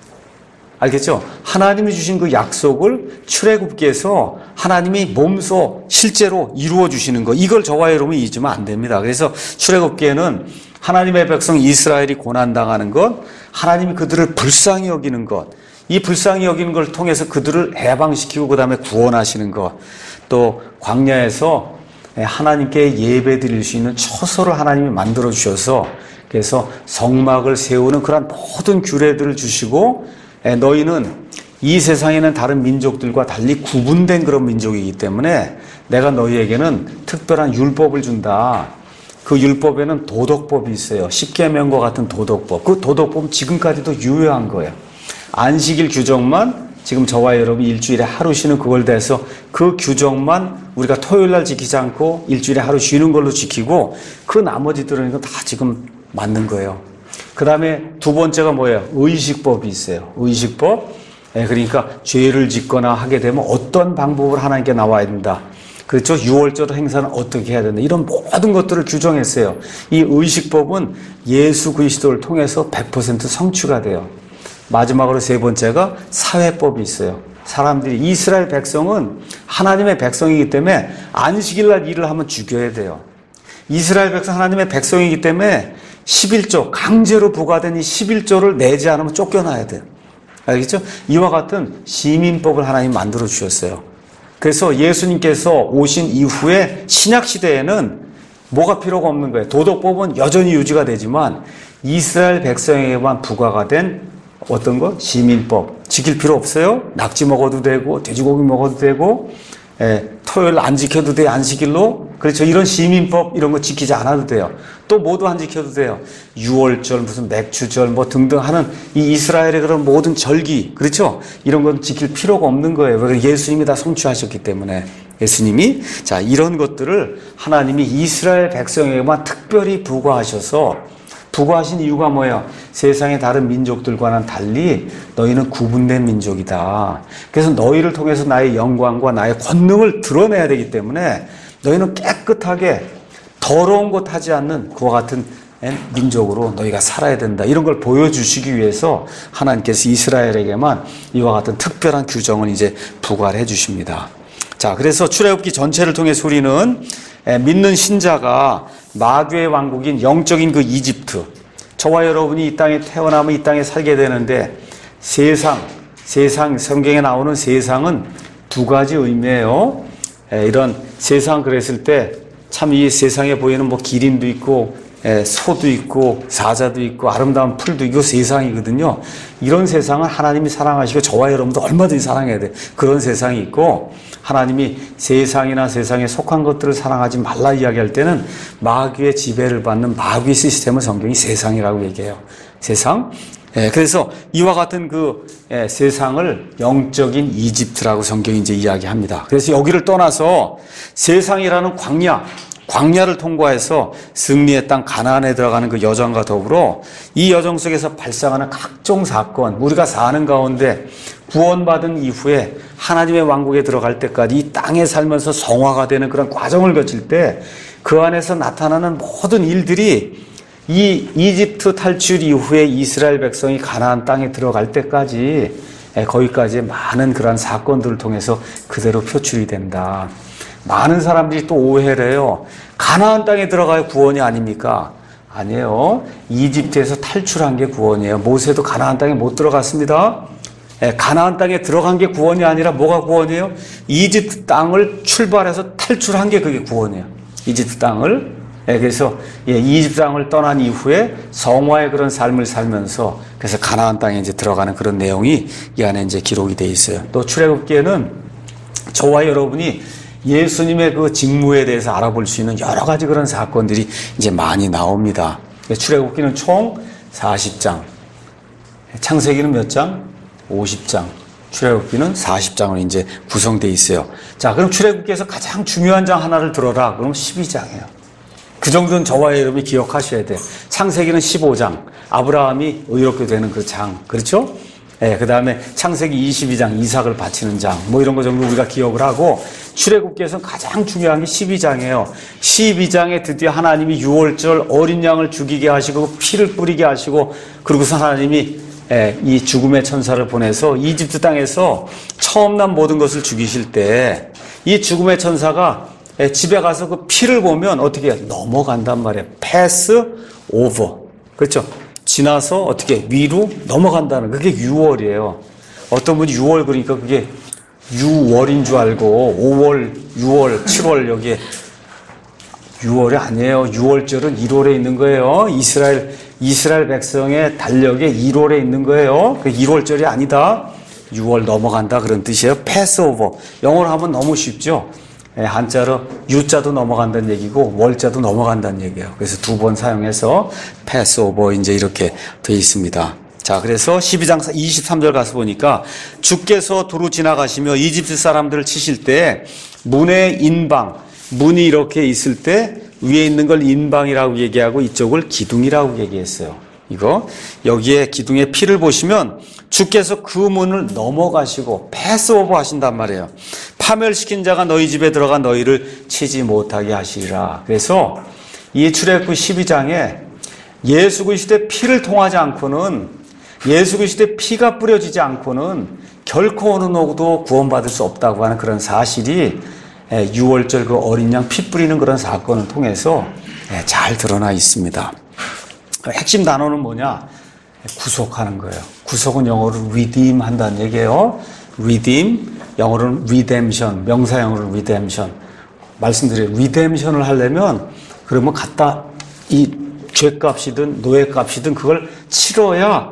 알겠죠? 하나님이 주신 그 약속을 출애굽기에서 하나님이 몸소 실제로 이루어 주시는 거, 이걸 저와 여러분이 잊으면 안 됩니다. 그래서 출애굽기에는 하나님의 백성 이스라엘이 고난당하는 것, 하나님이 그들을 불쌍히 여기는 것, 이 불쌍히 여기는 걸 통해서 그들을 해방시키고 그 다음에 구원하시는 것, 또 광야에서 하나님께 예배 드릴 수 있는 처소를 하나님이 만들어 주셔서 그래서 성막을 세우는 그런 모든 규례들을 주시고, 너희는 이 세상에는 다른 민족들과 달리 구분된 그런 민족이기 때문에 내가 너희에게는 특별한 율법을 준다. 그 율법에는 도덕법이 있어요. 십계명과 같은 도덕법. 그 도덕법은 지금까지도 유효한 거예요. 안식일 규정만 지금 저와 여러분이 일주일에 하루 쉬는 그걸 대해서 그 규정만 우리가 토요일 날 지키지 않고 일주일에 하루 쉬는 걸로 지키고, 그 나머지들은 다 지금 맞는 거예요. 그 다음에 두 번째가 뭐예요? 의식법이 있어요. 의식법. 그러니까 죄를 짓거나 하게 되면 어떤 방법으로 하나님께 나와야 된다. 그렇죠? 유월절 행사는 어떻게 해야 된다. 이런 모든 것들을 규정했어요. 이 의식법은 예수 그리스도를 통해서 100% 성취가 돼요. 마지막으로 세 번째가 사회법이 있어요. 사람들이, 이스라엘 백성은 하나님의 백성이기 때문에 안식일 날 일을 하면 죽여야 돼요. 이스라엘 백성 하나님의 백성이기 때문에 11조, 강제로 부과된 이 11조를 내지 않으면 쫓겨나야 돼요. 알겠죠? 이와 같은 시민법을 하나님 만들어 주셨어요. 그래서 예수님께서 오신 이후에 신약 시대에는 뭐가 필요가 없는 거예요. 도덕법은 여전히 유지가 되지만 이스라엘 백성에게만 부과가 된 어떤 거? 시민법. 지킬 필요 없어요. 낙지 먹어도 되고 돼지고기 먹어도 되고, 토요일 안 지켜도 돼요. 안식일로. 그렇죠. 이런 시민법 이런 거 지키지 않아도 돼요. 또 모두 안 지켜도 돼요. 유월절, 무슨 맥주절 뭐 등등 하는 이 이스라엘의 그런 모든 절기, 그렇죠. 이런 건 지킬 필요가 없는 거예요. 왜? 예수님이 다 성취하셨기 때문에. 예수님이, 자, 이런 것들을 하나님이 이스라엘 백성에게만 특별히 부과하셔서, 부과하신 이유가 뭐예요? 세상의 다른 민족들과는 달리 너희는 구분된 민족이다. 그래서 너희를 통해서 나의 영광과 나의 권능을 드러내야 되기 때문에 너희는 깨끗하게 더러운 것 하지 않는 그와 같은 민족으로 너희가 살아야 된다. 이런 걸 보여주시기 위해서 하나님께서 이스라엘에게만 이와 같은 특별한 규정을 이제 부과를 해주십니다. 자, 그래서 출애굽기 전체를 통해서 우리는 믿는 신자가 마귀의 왕국인 영적인 그 이집트, 저와 여러분이 이 땅에 태어나면 이 땅에 살게 되는데, 세상, 성경에 나오는 세상은 두 가지 의미예요. 이런 세상 그랬을 때 참 이 세상에 보이는 뭐 기린도 있고 소도 있고 사자도 있고 아름다운 풀도 있고 세상이거든요. 이런 세상은 하나님이 사랑하시고 저와 여러분도 얼마든지 사랑해야 돼. 그런 세상이 있고 하나님이 세상이나 세상에 속한 것들을 사랑하지 말라 이야기할 때는 마귀의 지배를 받는 마귀 시스템을 성경이 세상이라고 얘기해요. 세상. 그래서 이와 같은 세상을 영적인 이집트라고 성경이 이제 이야기합니다. 그래서 여기를 떠나서 세상이라는 광야를 통과해서 승리의 땅 가나안에 들어가는 그 여정과 더불어 이 여정 속에서 발생하는 각종 사건, 우리가 사는 가운데 구원받은 이후에 하나님의 왕국에 들어갈 때까지 이 땅에 살면서 성화가 되는 그런 과정을 거칠 때 그 안에서 나타나는 모든 일들이 이 이집트 탈출 이후에 이스라엘 백성이 가나안 땅에 들어갈 때까지 거기까지 많은 그런 사건들을 통해서 그대로 표출이 된다. 많은 사람들이 또 오해를 해요. 가나안 땅에 들어가야 구원이 아닙니까? 아니에요. 이집트에서 탈출한 게 구원이에요. 모세도 가나안 땅에 못 들어갔습니다. 가나안 땅에 들어간 게 구원이 아니라 뭐가 구원이에요? 이집트 땅을 출발해서 탈출한 게 그게 구원이에요. 이집트 땅을. 그래서 이집트 땅을 떠난 이후에 성화의 그런 삶을 살면서 그래서 가나안 땅에 이제 들어가는 그런 내용이 이 안에 이제 기록이 되어 있어요. 또 출애굽기에는 저와 여러분이 예수님의 그 직무에 대해서 알아볼 수 있는 여러 가지 그런 사건들이 이제 많이 나옵니다. 출애굽기는 총 40장. 창세기는 몇 장? 50장. 출애굽기는 40장으로 이제 구성되어 있어요. 자, 그럼 출애굽기에서 가장 중요한 장 하나를 들어라. 그럼 12장이에요. 그 정도는 저와 여러분이 기억하셔야 돼요. 창세기는 15장. 아브라함이 의롭게 되는 그 장. 그렇죠? 그 다음에 창세기 22장. 이삭을 바치는 장. 뭐 이런 거 정도 우리가 기억을 하고 출애굽기에서는 가장 중요한 게 12장이에요. 12장에 드디어 하나님이 유월절 어린 양을 죽이게 하시고 피를 뿌리게 하시고 그러고서 하나님이 이 죽음의 천사를 보내서 이집트 땅에서 처음 난 모든 것을 죽이실 때 이 죽음의 천사가 집에 가서 그 피를 보면 어떻게 넘어간단 말이에요. 패스 오버. 그렇죠? 지나서 어떻게 위로 넘어간다는 그게 유월이에요. 어떤 분이 유월 그러니까 그게 유월인 줄 알고 5월, 6월, 7월 여기에 6월이 아니에요. 6월절은 1월에 있는 거예요. 이스라엘 백성의 달력에 1월에 있는 거예요. 그 1월절이 아니다. 6월 넘어간다 그런 뜻이에요. 패스오버. 영어로 하면 너무 쉽죠. 한자로 유자도 넘어간다는 얘기고 월자도 넘어간다는 얘기예요. 그래서 두 번 사용해서 패스오버 이제 이렇게 되어 있습니다. 자, 그래서 12장 23절 가서 보니까 주께서 두루 지나가시며 이집트 사람들을 치실 때 문의 인방, 문이 이렇게 있을 때 위에 있는 걸 인방이라고 얘기하고 이쪽을 기둥이라고 얘기했어요. 이거 여기에 기둥의 피를 보시면 주께서 그 문을 넘어가시고 패스오버 하신단 말이에요. 파멸시킨 자가 너희 집에 들어가 너희를 치지 못하게 하시리라. 그래서 이 출애굽기 12장에 예수 그리스도의 피를 통하지 않고는 예수 그리스도의 피가 뿌려지지 않고는 결코 어느 누구도 구원받을 수 없다고 하는 그런 사실이 6월절 그 어린 양 피 뿌리는 그런 사건을 통해서 잘 드러나 있습니다. 핵심 단어는 뭐냐? 구속하는 거예요. 구속은 영어로 redeem 한다는 얘기예요. redeem, 영어로는 redemption, 명사 영어로는 redemption. 말씀드려요. redemption을 하려면 그러면 갖다 이 죄값이든 노예값이든 그걸 치러야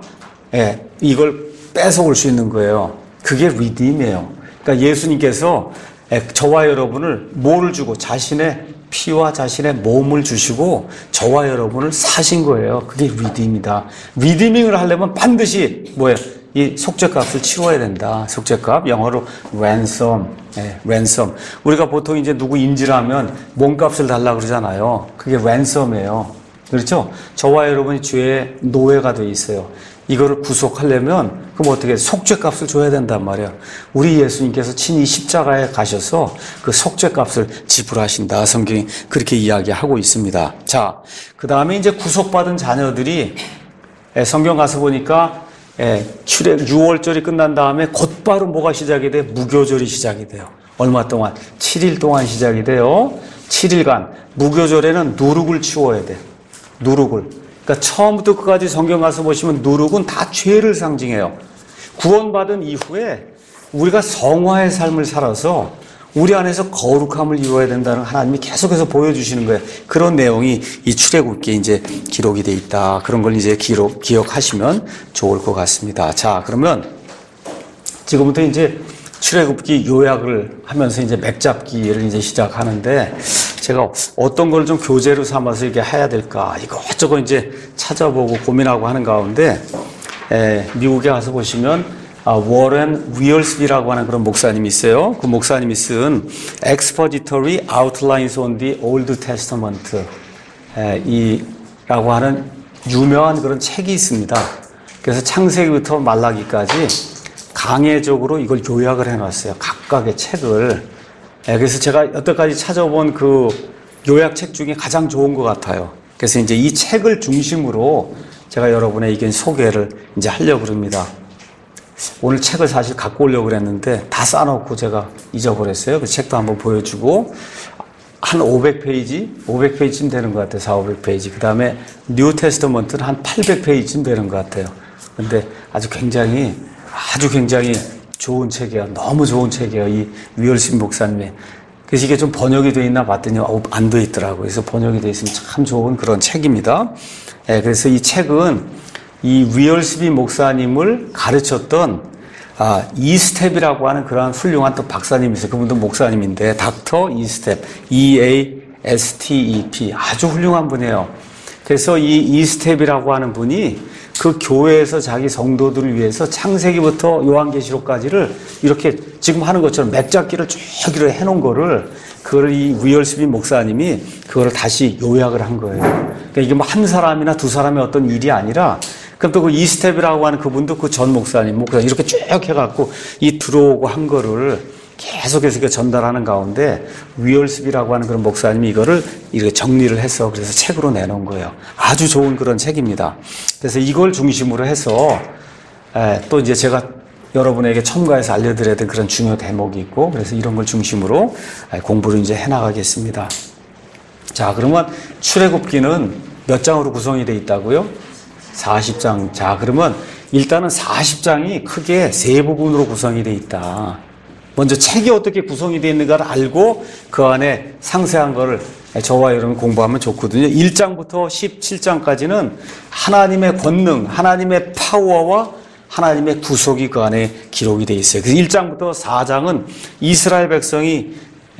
이걸 뺏어올 수 있는 거예요. 그게 redeem이에요. 그러니까 예수님께서 저와 여러분을 뭐를 주고 자신의 피와 자신의 몸을 주시고 저와 여러분을 사신 거예요. 그게 리디임이다. 리디밍을 하려면 반드시 뭐예요? 이 속죄값을 치러야 된다. 속죄값, 영어로 ransom. ransom. 우리가 보통 이제 누구 인질하면 몸값을 달라고 그러잖아요. 그게 ransom이에요. 그렇죠? 저와 여러분이 죄의 노예가 돼 있어요. 이거를 구속하려면 그럼 어떻게 속죄값을 줘야 된단 말이에요. 우리 예수님께서 친히 십자가에 가셔서 그 속죄값을 지불하신다. 성경이 그렇게 이야기하고 있습니다. 자, 그 다음에 이제 구속받은 자녀들이 성경 가서 보니까 출애굽 6월절이 끝난 다음에 곧바로 뭐가 시작이 돼요? 무교절이 시작이 돼요. 얼마 동안? 7일 동안 시작이 돼요. 7일간 무교절에는 누룩을 치워야 돼요. 누룩을. 그러니까 처음부터 끝까지 성경 가서 보시면 누룩은 다 죄를 상징해요. 구원받은 이후에 우리가 성화의 삶을 살아서 우리 안에서 거룩함을 이루어야 된다는 하나님이 계속해서 보여주시는 거예요. 그런 내용이 이 출애굽기에 이제 기록이 돼 있다. 그런 걸 이제 기억하시면 좋을 것 같습니다. 자, 그러면 지금부터 이제 출애굽기 요약을 하면서 이제 맥잡기를 이제 시작하는데 제가 어떤 걸 좀 교재로 삼아서 이게 해야 될까 이것저것 이제 찾아보고 고민하고 하는 가운데 미국에 가서 보시면 워렌 위얼스비라고 하는 그런 목사님이 있어요. 그 목사님이 쓴 Expository Outlines on the Old Testament 이라고 하는 유명한 그런 책이 있습니다. 그래서 창세기부터 말라기까지 강해적으로 이걸 요약을 해놨어요. 각각의 책을. 그래서 제가 여태까지 찾아본 그 요약책 중에 가장 좋은 것 같아요. 그래서 이제 이 책을 중심으로 제가 여러분에게 소개를 이제 하려고 합니다. 오늘 책을 사실 갖고 오려고 그랬는데 다 싸놓고 제가 잊어버렸어요. 그 책도 한번 보여주고 한 500페이지쯤 되는 것 같아요. 400~500페이지. 그 다음에 뉴 테스터먼트는 한 800페이지쯤 되는 것 같아요. 근데 아주 굉장히 좋은 책이에요. 너무 좋은 책이에요. 이 위얼스 목사님의. 그래서 이게 좀 번역이 돼 있나 봤더니 안 돼 있더라고요. 그래서 번역이 돼 있으면 참 좋은 그런 책입니다. 그래서 이 책은 이 위얼스비 목사님을 가르쳤던 이스텝이라고 하는 그러한 훌륭한 또 박사님이 있어요. 그분도 목사님인데 닥터 이스텝, EASTEP 아주 훌륭한 분이에요. 그래서 이 이스텝이라고 하는 분이 그 교회에서 자기 성도들을 위해서 창세기부터 요한계시록까지를 이렇게 지금 하는 것처럼 맥잡기를 쭉 해놓은 거를 그걸 이 위얼스비 목사님이 그거를 다시 요약을 한 거예요. 그러니까 이게 뭐 한 사람이나 두 사람의 어떤 일이 아니라 그럼 또 그 이스텝이라고 하는 그분도 그 전 목사님 이렇게 쭉 해갖고 이 들어오고 한 거를 계속해서 전달하는 가운데 위얼스비라고 하는 그런 목사님이 이거를 이렇게 정리를 해서 그래서 책으로 내놓은 거예요. 아주 좋은 그런 책입니다. 그래서 이걸 중심으로 해서 또 이제 제가 여러분에게 첨가해서 알려드려야 될 그런 중요 대목이 있고 그래서 이런 걸 중심으로 공부를 이제 해나가겠습니다. 자, 그러면 출애굽기는 몇 장으로 구성이 되어 있다고요? 40장. 자, 그러면 일단은 40장이 크게 세 부분으로 구성이 되어 있다. 먼저 책이 어떻게 구성이 되어 있는가를 알고 그 안에 상세한 거를 저와 여러분 공부하면 좋거든요. 1장부터 17장까지는 하나님의 권능, 하나님의 파워와 하나님의 구속이 그 안에 기록이 되어 있어요. 그래서 1장부터 4장은 이스라엘 백성이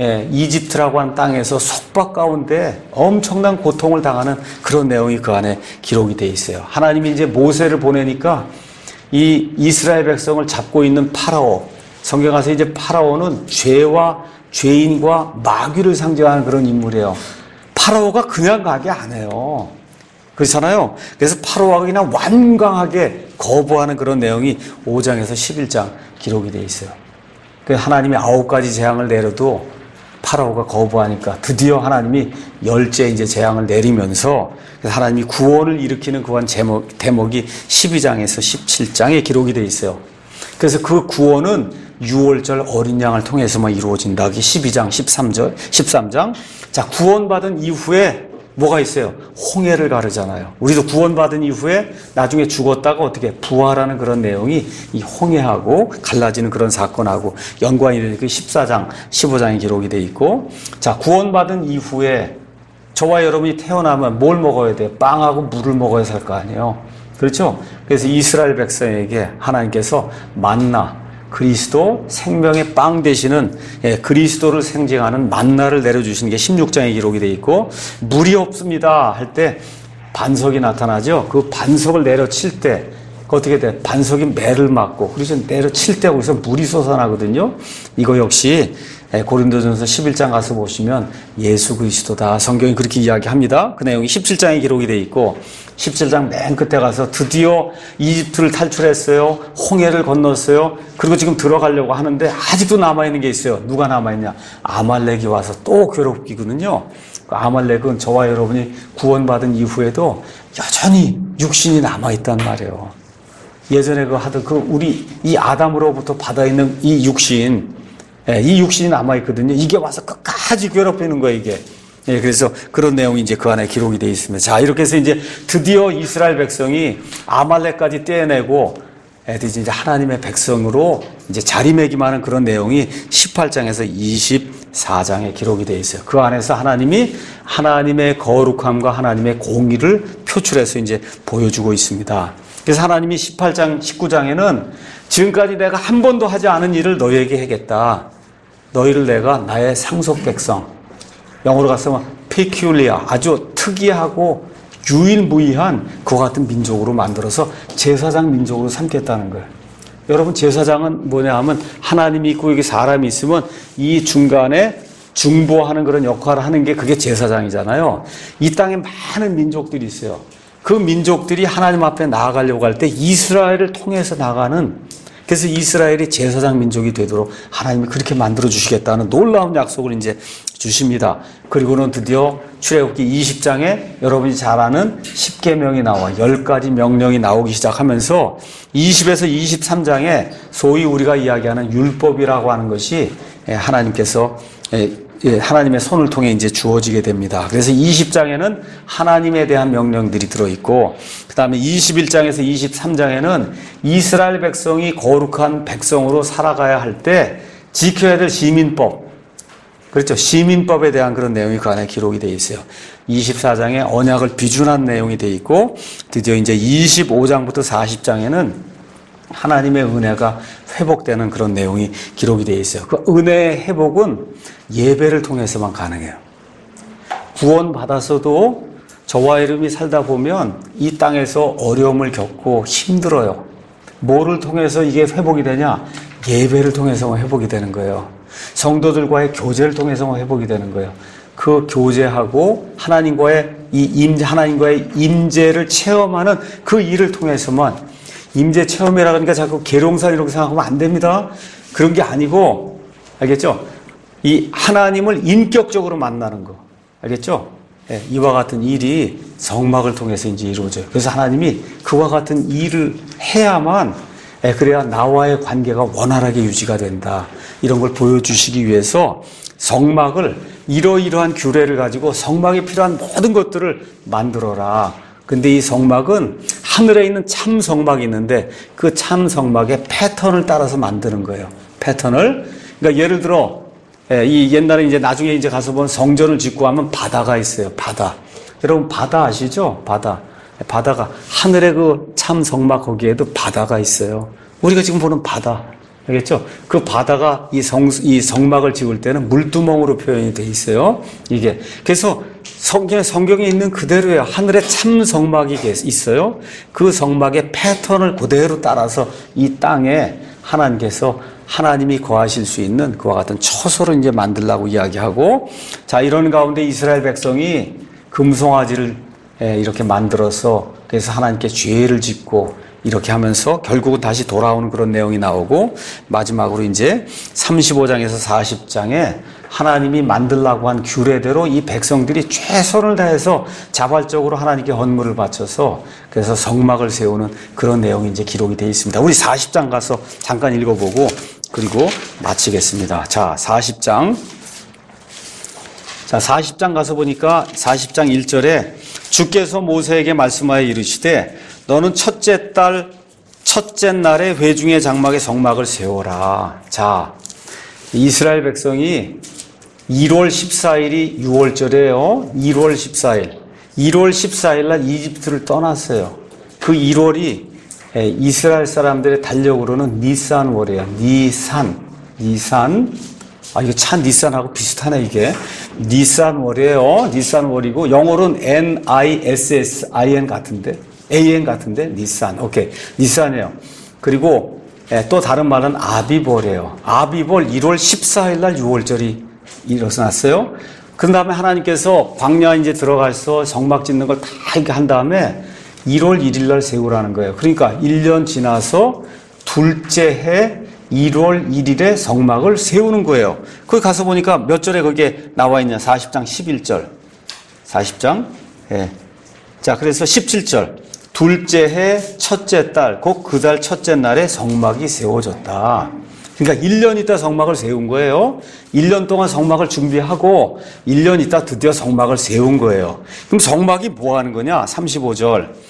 이집트라고 하는 땅에서 속박 가운데 엄청난 고통을 당하는 그런 내용이 그 안에 기록이 되어 있어요. 하나님이 이제 모세를 보내니까 이 이스라엘 백성을 잡고 있는 파라오, 성경 가서 이제 파라오는 죄와 죄인과 마귀를 상징하는 그런 인물이에요. 파라오가 그냥 가게 안 해요. 그렇잖아요. 그래서 파라오가 그냥 완강하게 거부하는 그런 내용이 5장에서 11장 기록이 되어 있어요. 하나님이 9가지 재앙을 내려도 파라오가 거부하니까 드디어 하나님이 10째 이제 재앙을 내리면서 하나님이 구원을 일으키는 그한 대목이 12장에서 17장에 기록이 되어 있어요. 그래서 그 구원은 6월절 어린 양을 통해서만 이루어진다. 그게 12장, 13장. 자, 구원받은 이후에 뭐가 있어요? 홍해를 가르잖아요. 우리도 구원받은 이후에 나중에 죽었다가 어떻게 부활하는 그런 내용이 이 홍해하고 갈라지는 그런 사건하고 연관이 되는 그 14장, 15장에 기록이 되어 있고, 자, 구원받은 이후에 저와 여러분이 태어나면 뭘 먹어야 돼요? 빵하고 물을 먹어야 살 거 아니에요. 그렇죠? 그래서 이스라엘 백성에게 하나님께서 만나, 그리스도 생명의 빵 되시는 그리스도를 상징하는 만나를 내려주시는 게 16장에 기록이 되어 있고, 물이 없습니다 할 때 반석이 나타나죠. 그 반석을 내려칠 때 어떻게 돼? 반석이 매를 맞고 그래서 내려칠 때 거기서 물이 솟아나거든요. 이거 역시 고린도전서 11장 가서 보시면 예수 그리스도다. 성경이 그렇게 이야기합니다. 그 내용이 17장에 기록이 되어 있고 17장 맨 끝에 가서 드디어 이집트를 탈출했어요. 홍해를 건넜어요. 그리고 지금 들어가려고 하는데 아직도 남아있는 게 있어요. 누가 남아있냐? 아말렉이 와서 또 괴롭히거든요. 그 아말렉은 저와 여러분이 구원받은 이후에도 여전히 육신이 남아있단 말이에요. 예전에 우리 이 아담으로부터 받아있는 이 육신이 남아있거든요. 이게 와서 끝까지 괴롭히는 거예요, 이게. 그래서 그런 내용이 이제 그 안에 기록이 되어 있습니다. 자, 이렇게 해서 이제 드디어 이스라엘 백성이 아말렉까지 떼어내고 애들이 이제 하나님의 백성으로 이제 자리매김하는 그런 내용이 18장에서 24장에 기록이 되어 있어요. 그 안에서 하나님이 하나님의 거룩함과 하나님의 공의를 표출해서 이제 보여주고 있습니다. 그래서 하나님이 18장, 19장에는 지금까지 내가 한 번도 하지 않은 일을 너희에게 하겠다. 너희를 내가 나의 상속 백성, 영어로 가서 peculiar, 아주 특이하고 유일무이한 그와 같은 민족으로 만들어서 제사장 민족으로 삼겠다는 거예요. 여러분, 제사장은 뭐냐 하면 하나님이 있고 여기 사람이 있으면 이 중간에 중보하는 그런 역할을 하는 게 그게 제사장이잖아요. 이 땅에 많은 민족들이 있어요. 그 민족들이 하나님 앞에 나아가려고 할 때 이스라엘을 통해서 나가는, 그래서 이스라엘이 제사장 민족이 되도록 하나님이 그렇게 만들어 주시겠다는 놀라운 약속을 이제 주십니다. 그리고는 드디어 출애굽기 20장에 여러분이 잘 아는 10계명이 나와 10가지 명령이 나오기 시작하면서 20에서 23장에 소위 우리가 이야기하는 율법이라고 하는 것이 하나님께서 하나님의 손을 통해 이제 주어지게 됩니다. 그래서 20장에는 하나님에 대한 명령들이 들어있고, 그 다음에 21장에서 23장에는 이스라엘 백성이 거룩한 백성으로 살아가야 할 때 지켜야 될 시민법, 그렇죠. 시민법에 대한 그런 내용이 그 안에 기록이 되어 있어요. 24장에 언약을 비준한 내용이 되어 있고, 드디어 이제 25장부터 40장에는 하나님의 은혜가 회복되는 그런 내용이 기록이 되어 있어요. 그 은혜의 회복은 예배를 통해서만 가능해요. 구원 받았어도 저와 여러분이 살다 보면 이 땅에서 어려움을 겪고 힘들어요. 뭐를 통해서 이게 회복이 되냐? 예배를 통해서만 회복이 되는 거예요. 성도들과의 교제를 통해서만 회복이 되는 거예요. 그 교제하고 하나님과의 하나님과의 임재를 체험하는 그 일을 통해서만, 임재 체험이라 그러니까 자꾸 계룡산 이렇게 생각하면 안 됩니다. 그런 게 아니고, 알겠죠? 이 하나님을 인격적으로 만나는 거, 알겠죠? 예, 이와 같은 일이 성막을 통해서 이제 이루어져요. 그래서 하나님이 그와 같은 일을 해야만, 그래야 나와의 관계가 원활하게 유지가 된다. 이런 걸 보여주시기 위해서 성막을 이러이러한 규례를 가지고 성막에 필요한 모든 것들을 만들어라. 근데 이 성막은 하늘에 있는 참 성막이 있는데 그 참 성막의 패턴을 따라서 만드는 거예요. 패턴을. 그러니까 예를 들어, 이 옛날에 이제 나중에 이제 가서 본 성전을 짓고 하면 바다가 있어요. 바다. 여러분 바다 아시죠? 바다. 바다가 하늘의 그 참 성막 거기에도 바다가 있어요. 우리가 지금 보는 바다. 알겠죠? 그 바다가 이 성막을 지을 때는 물두멍으로 표현이 돼 있어요. 이게. 그래서 성경에 있는 그대로예요. 하늘에 참 성막이 있어요. 그 성막의 패턴을 그대로 따라서 이 땅에 하나님께서 하나님이 거하실 수 있는 그와 같은 처소를 이제 만들라고 이야기하고, 자, 이런 가운데 이스라엘 백성이 금송아지를 이렇게 만들어서 그래서 하나님께 죄를 짓고 이렇게 하면서 결국은 다시 돌아오는 그런 내용이 나오고, 마지막으로 이제 35장에서 40장에 하나님이 만들라고 한 규례대로 이 백성들이 최선을 다해서 자발적으로 하나님께 헌물을 바쳐서 그래서 성막을 세우는 그런 내용이 이제 기록이 되어 있습니다. 우리 40장 가서 잠깐 읽어보고 그리고 마치겠습니다. 자, 40장. 자, 40장 가서 보니까 40장 1절에 주께서 모세에게 말씀하여 이르시되 너는 첫째 달 첫째 날에 회중의 장막에 성막을 세워라. 자, 이스라엘 백성이 1월 14일이 6월절이에요. 1월 14일. 1월 14일 날 이집트를 떠났어요. 그 1월이 이스라엘 사람들의 달력으로는 니산월이에요. 니산. 아, 이거 참 니산하고 비슷하네, 이게. 니산월이에요. 니산월이고, 영어로는 NISSIN 같은데, AN 같은데, 니산. 오케이. 니산이에요. 그리고, 또 다른 말은 아비벌이에요. 아비벌 1월 14일 날 6월절이 일어났어요. 그 다음에 하나님께서 광야 이제 들어가서 성막 짓는 걸 다 이렇게 한 다음에 1월 1일 날 세우라는 거예요. 그러니까 1년 지나서 둘째 해 1월 1일에 성막을 세우는 거예요. 거기 가서 보니까 몇 절에 거기에 나와 있냐. 40장 11절. 40장. 예. 자, 그래서 17절. 둘째 해 첫째 달, 곧 그 달 첫째 날에 성막이 세워졌다. 그러니까 1년 있다 성막을 세운 거예요. 1년 동안 성막을 준비하고 1년 있다 드디어 성막을 세운 거예요. 그럼 성막이 뭐 하는 거냐? 35절.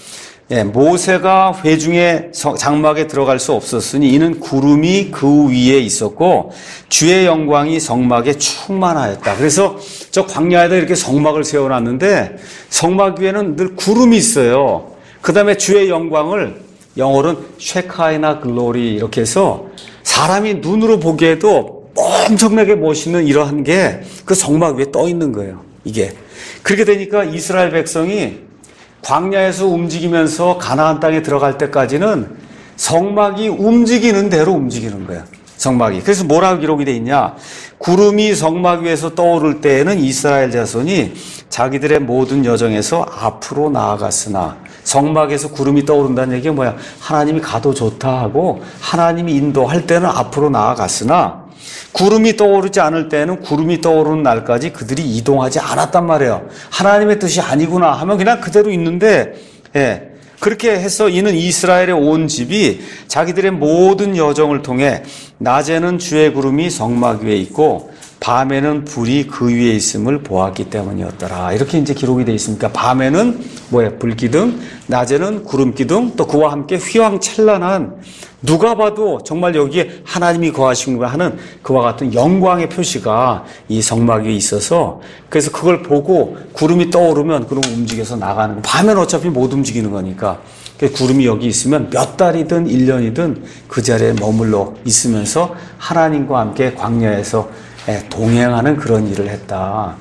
모세가 회중의 장막에 들어갈 수 없었으니 이는 구름이 그 위에 있었고 주의 영광이 성막에 충만하였다. 그래서 저 광야에다 이렇게 성막을 세워놨는데 성막 위에는 늘 구름이 있어요. 그 다음에 주의 영광을 영어로는 쉐카이나 글로리 이렇게 해서 사람이 눈으로 보기에도 엄청나게 멋있는 이러한 게 그 성막 위에 떠 있는 거예요. 이게 그렇게 되니까 이스라엘 백성이 광야에서 움직이면서 가나안 땅에 들어갈 때까지는 성막이 움직이는 대로 움직이는 거예요. 성막이. 그래서 뭐라고 기록이 돼 있냐? 구름이 성막 위에서 떠오를 때에는 이스라엘 자손이 자기들의 모든 여정에서 앞으로 나아갔으나 성막에서 구름이 떠오른다는 얘기가 뭐야? 하나님이 가도 좋다 하고 하나님이 인도할 때는 앞으로 나아갔으나 구름이 떠오르지 않을 때는 구름이 떠오르는 날까지 그들이 이동하지 않았단 말이에요. 하나님의 뜻이 아니구나 하면 그냥 그대로 있는데, 그렇게 해서 이는 이스라엘의 온 집이 자기들의 모든 여정을 통해 낮에는 주의 구름이 성막 위에 있고 밤에는 불이 그 위에 있음을 보았기 때문이었더라. 이렇게 이제 기록이 되어 있으니까 밤에는 뭐예요? 불기둥, 낮에는 구름기둥, 또 그와 함께 휘황찬란한 누가 봐도 정말 여기에 하나님이 거하시는가 하는 그와 같은 영광의 표시가 이 성막 위에 있어서 그래서 그걸 보고 구름이 떠오르면 그럼 움직여서 나가는 거. 밤에는 어차피 못 움직이는 거니까 구름이 여기 있으면 몇 달이든 1년이든 그 자리에 머물러 있으면서 하나님과 함께 광야에서 동행하는 그런 일을 했다.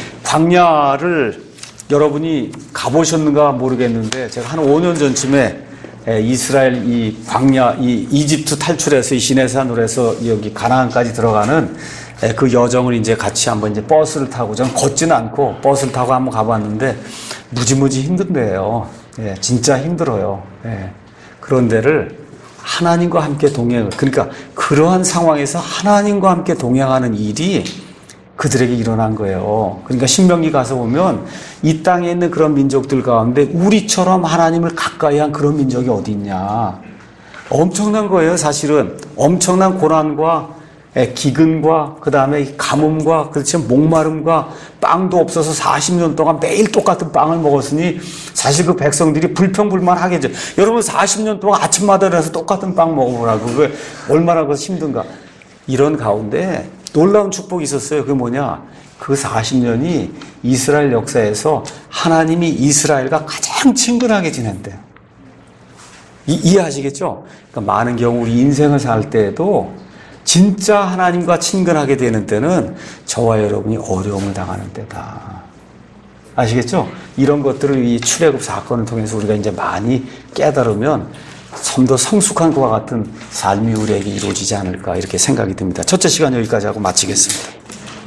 광야를 여러분이 가보셨는가 모르겠는데 제가 한 5년 전쯤에 이스라엘 이 광야, 이 이집트 탈출해서 이 시내산으로 해서 여기 가나안까지 들어가는 그 여정을 이제 같이 한번 이제 버스를 타고 저는 걷지는 않고 버스를 타고 한번 가봤는데 무지무지 힘든데요. 진짜 힘들어요. 그런 데를 하나님과 함께 동행, 그러니까 그러한 상황에서 하나님과 함께 동행하는 일이 그들에게 일어난 거예요. 그러니까 신명기 가서 보면 이 땅에 있는 그런 민족들 가운데 우리처럼 하나님을 가까이 한 그런 민족이 어디 있냐. 엄청난 거예요, 사실은. 엄청난 고난과 기근과 그 다음에 가뭄과 그렇지 목마름과 빵도 없어서 40년 동안 매일 똑같은 빵을 먹었으니 사실 그 백성들이 불평불만하겠죠. 여러분 40년 동안 아침마다 일어나서 똑같은 빵 먹어보라고 그게 얼마나 힘든가. 이런 가운데 놀라운 축복이 있었어요. 그게 뭐냐? 그 40년이 이스라엘 역사에서 하나님이 이스라엘과 가장 친근하게 지낸대요. 이해하시겠죠? 그러니까 많은 경우 우리 인생을 살 때에도 진짜 하나님과 친근하게 되는 때는 저와 여러분이 어려움을 당하는 때다. 아시겠죠? 이런 것들을 이 출애굽 사건을 통해서 우리가 이제 많이 깨달으면 좀 더 성숙한 것과 같은 삶이 우리에게 이루어지지 않을까 이렇게 생각이 듭니다. 첫째 시간 여기까지 하고 마치겠습니다.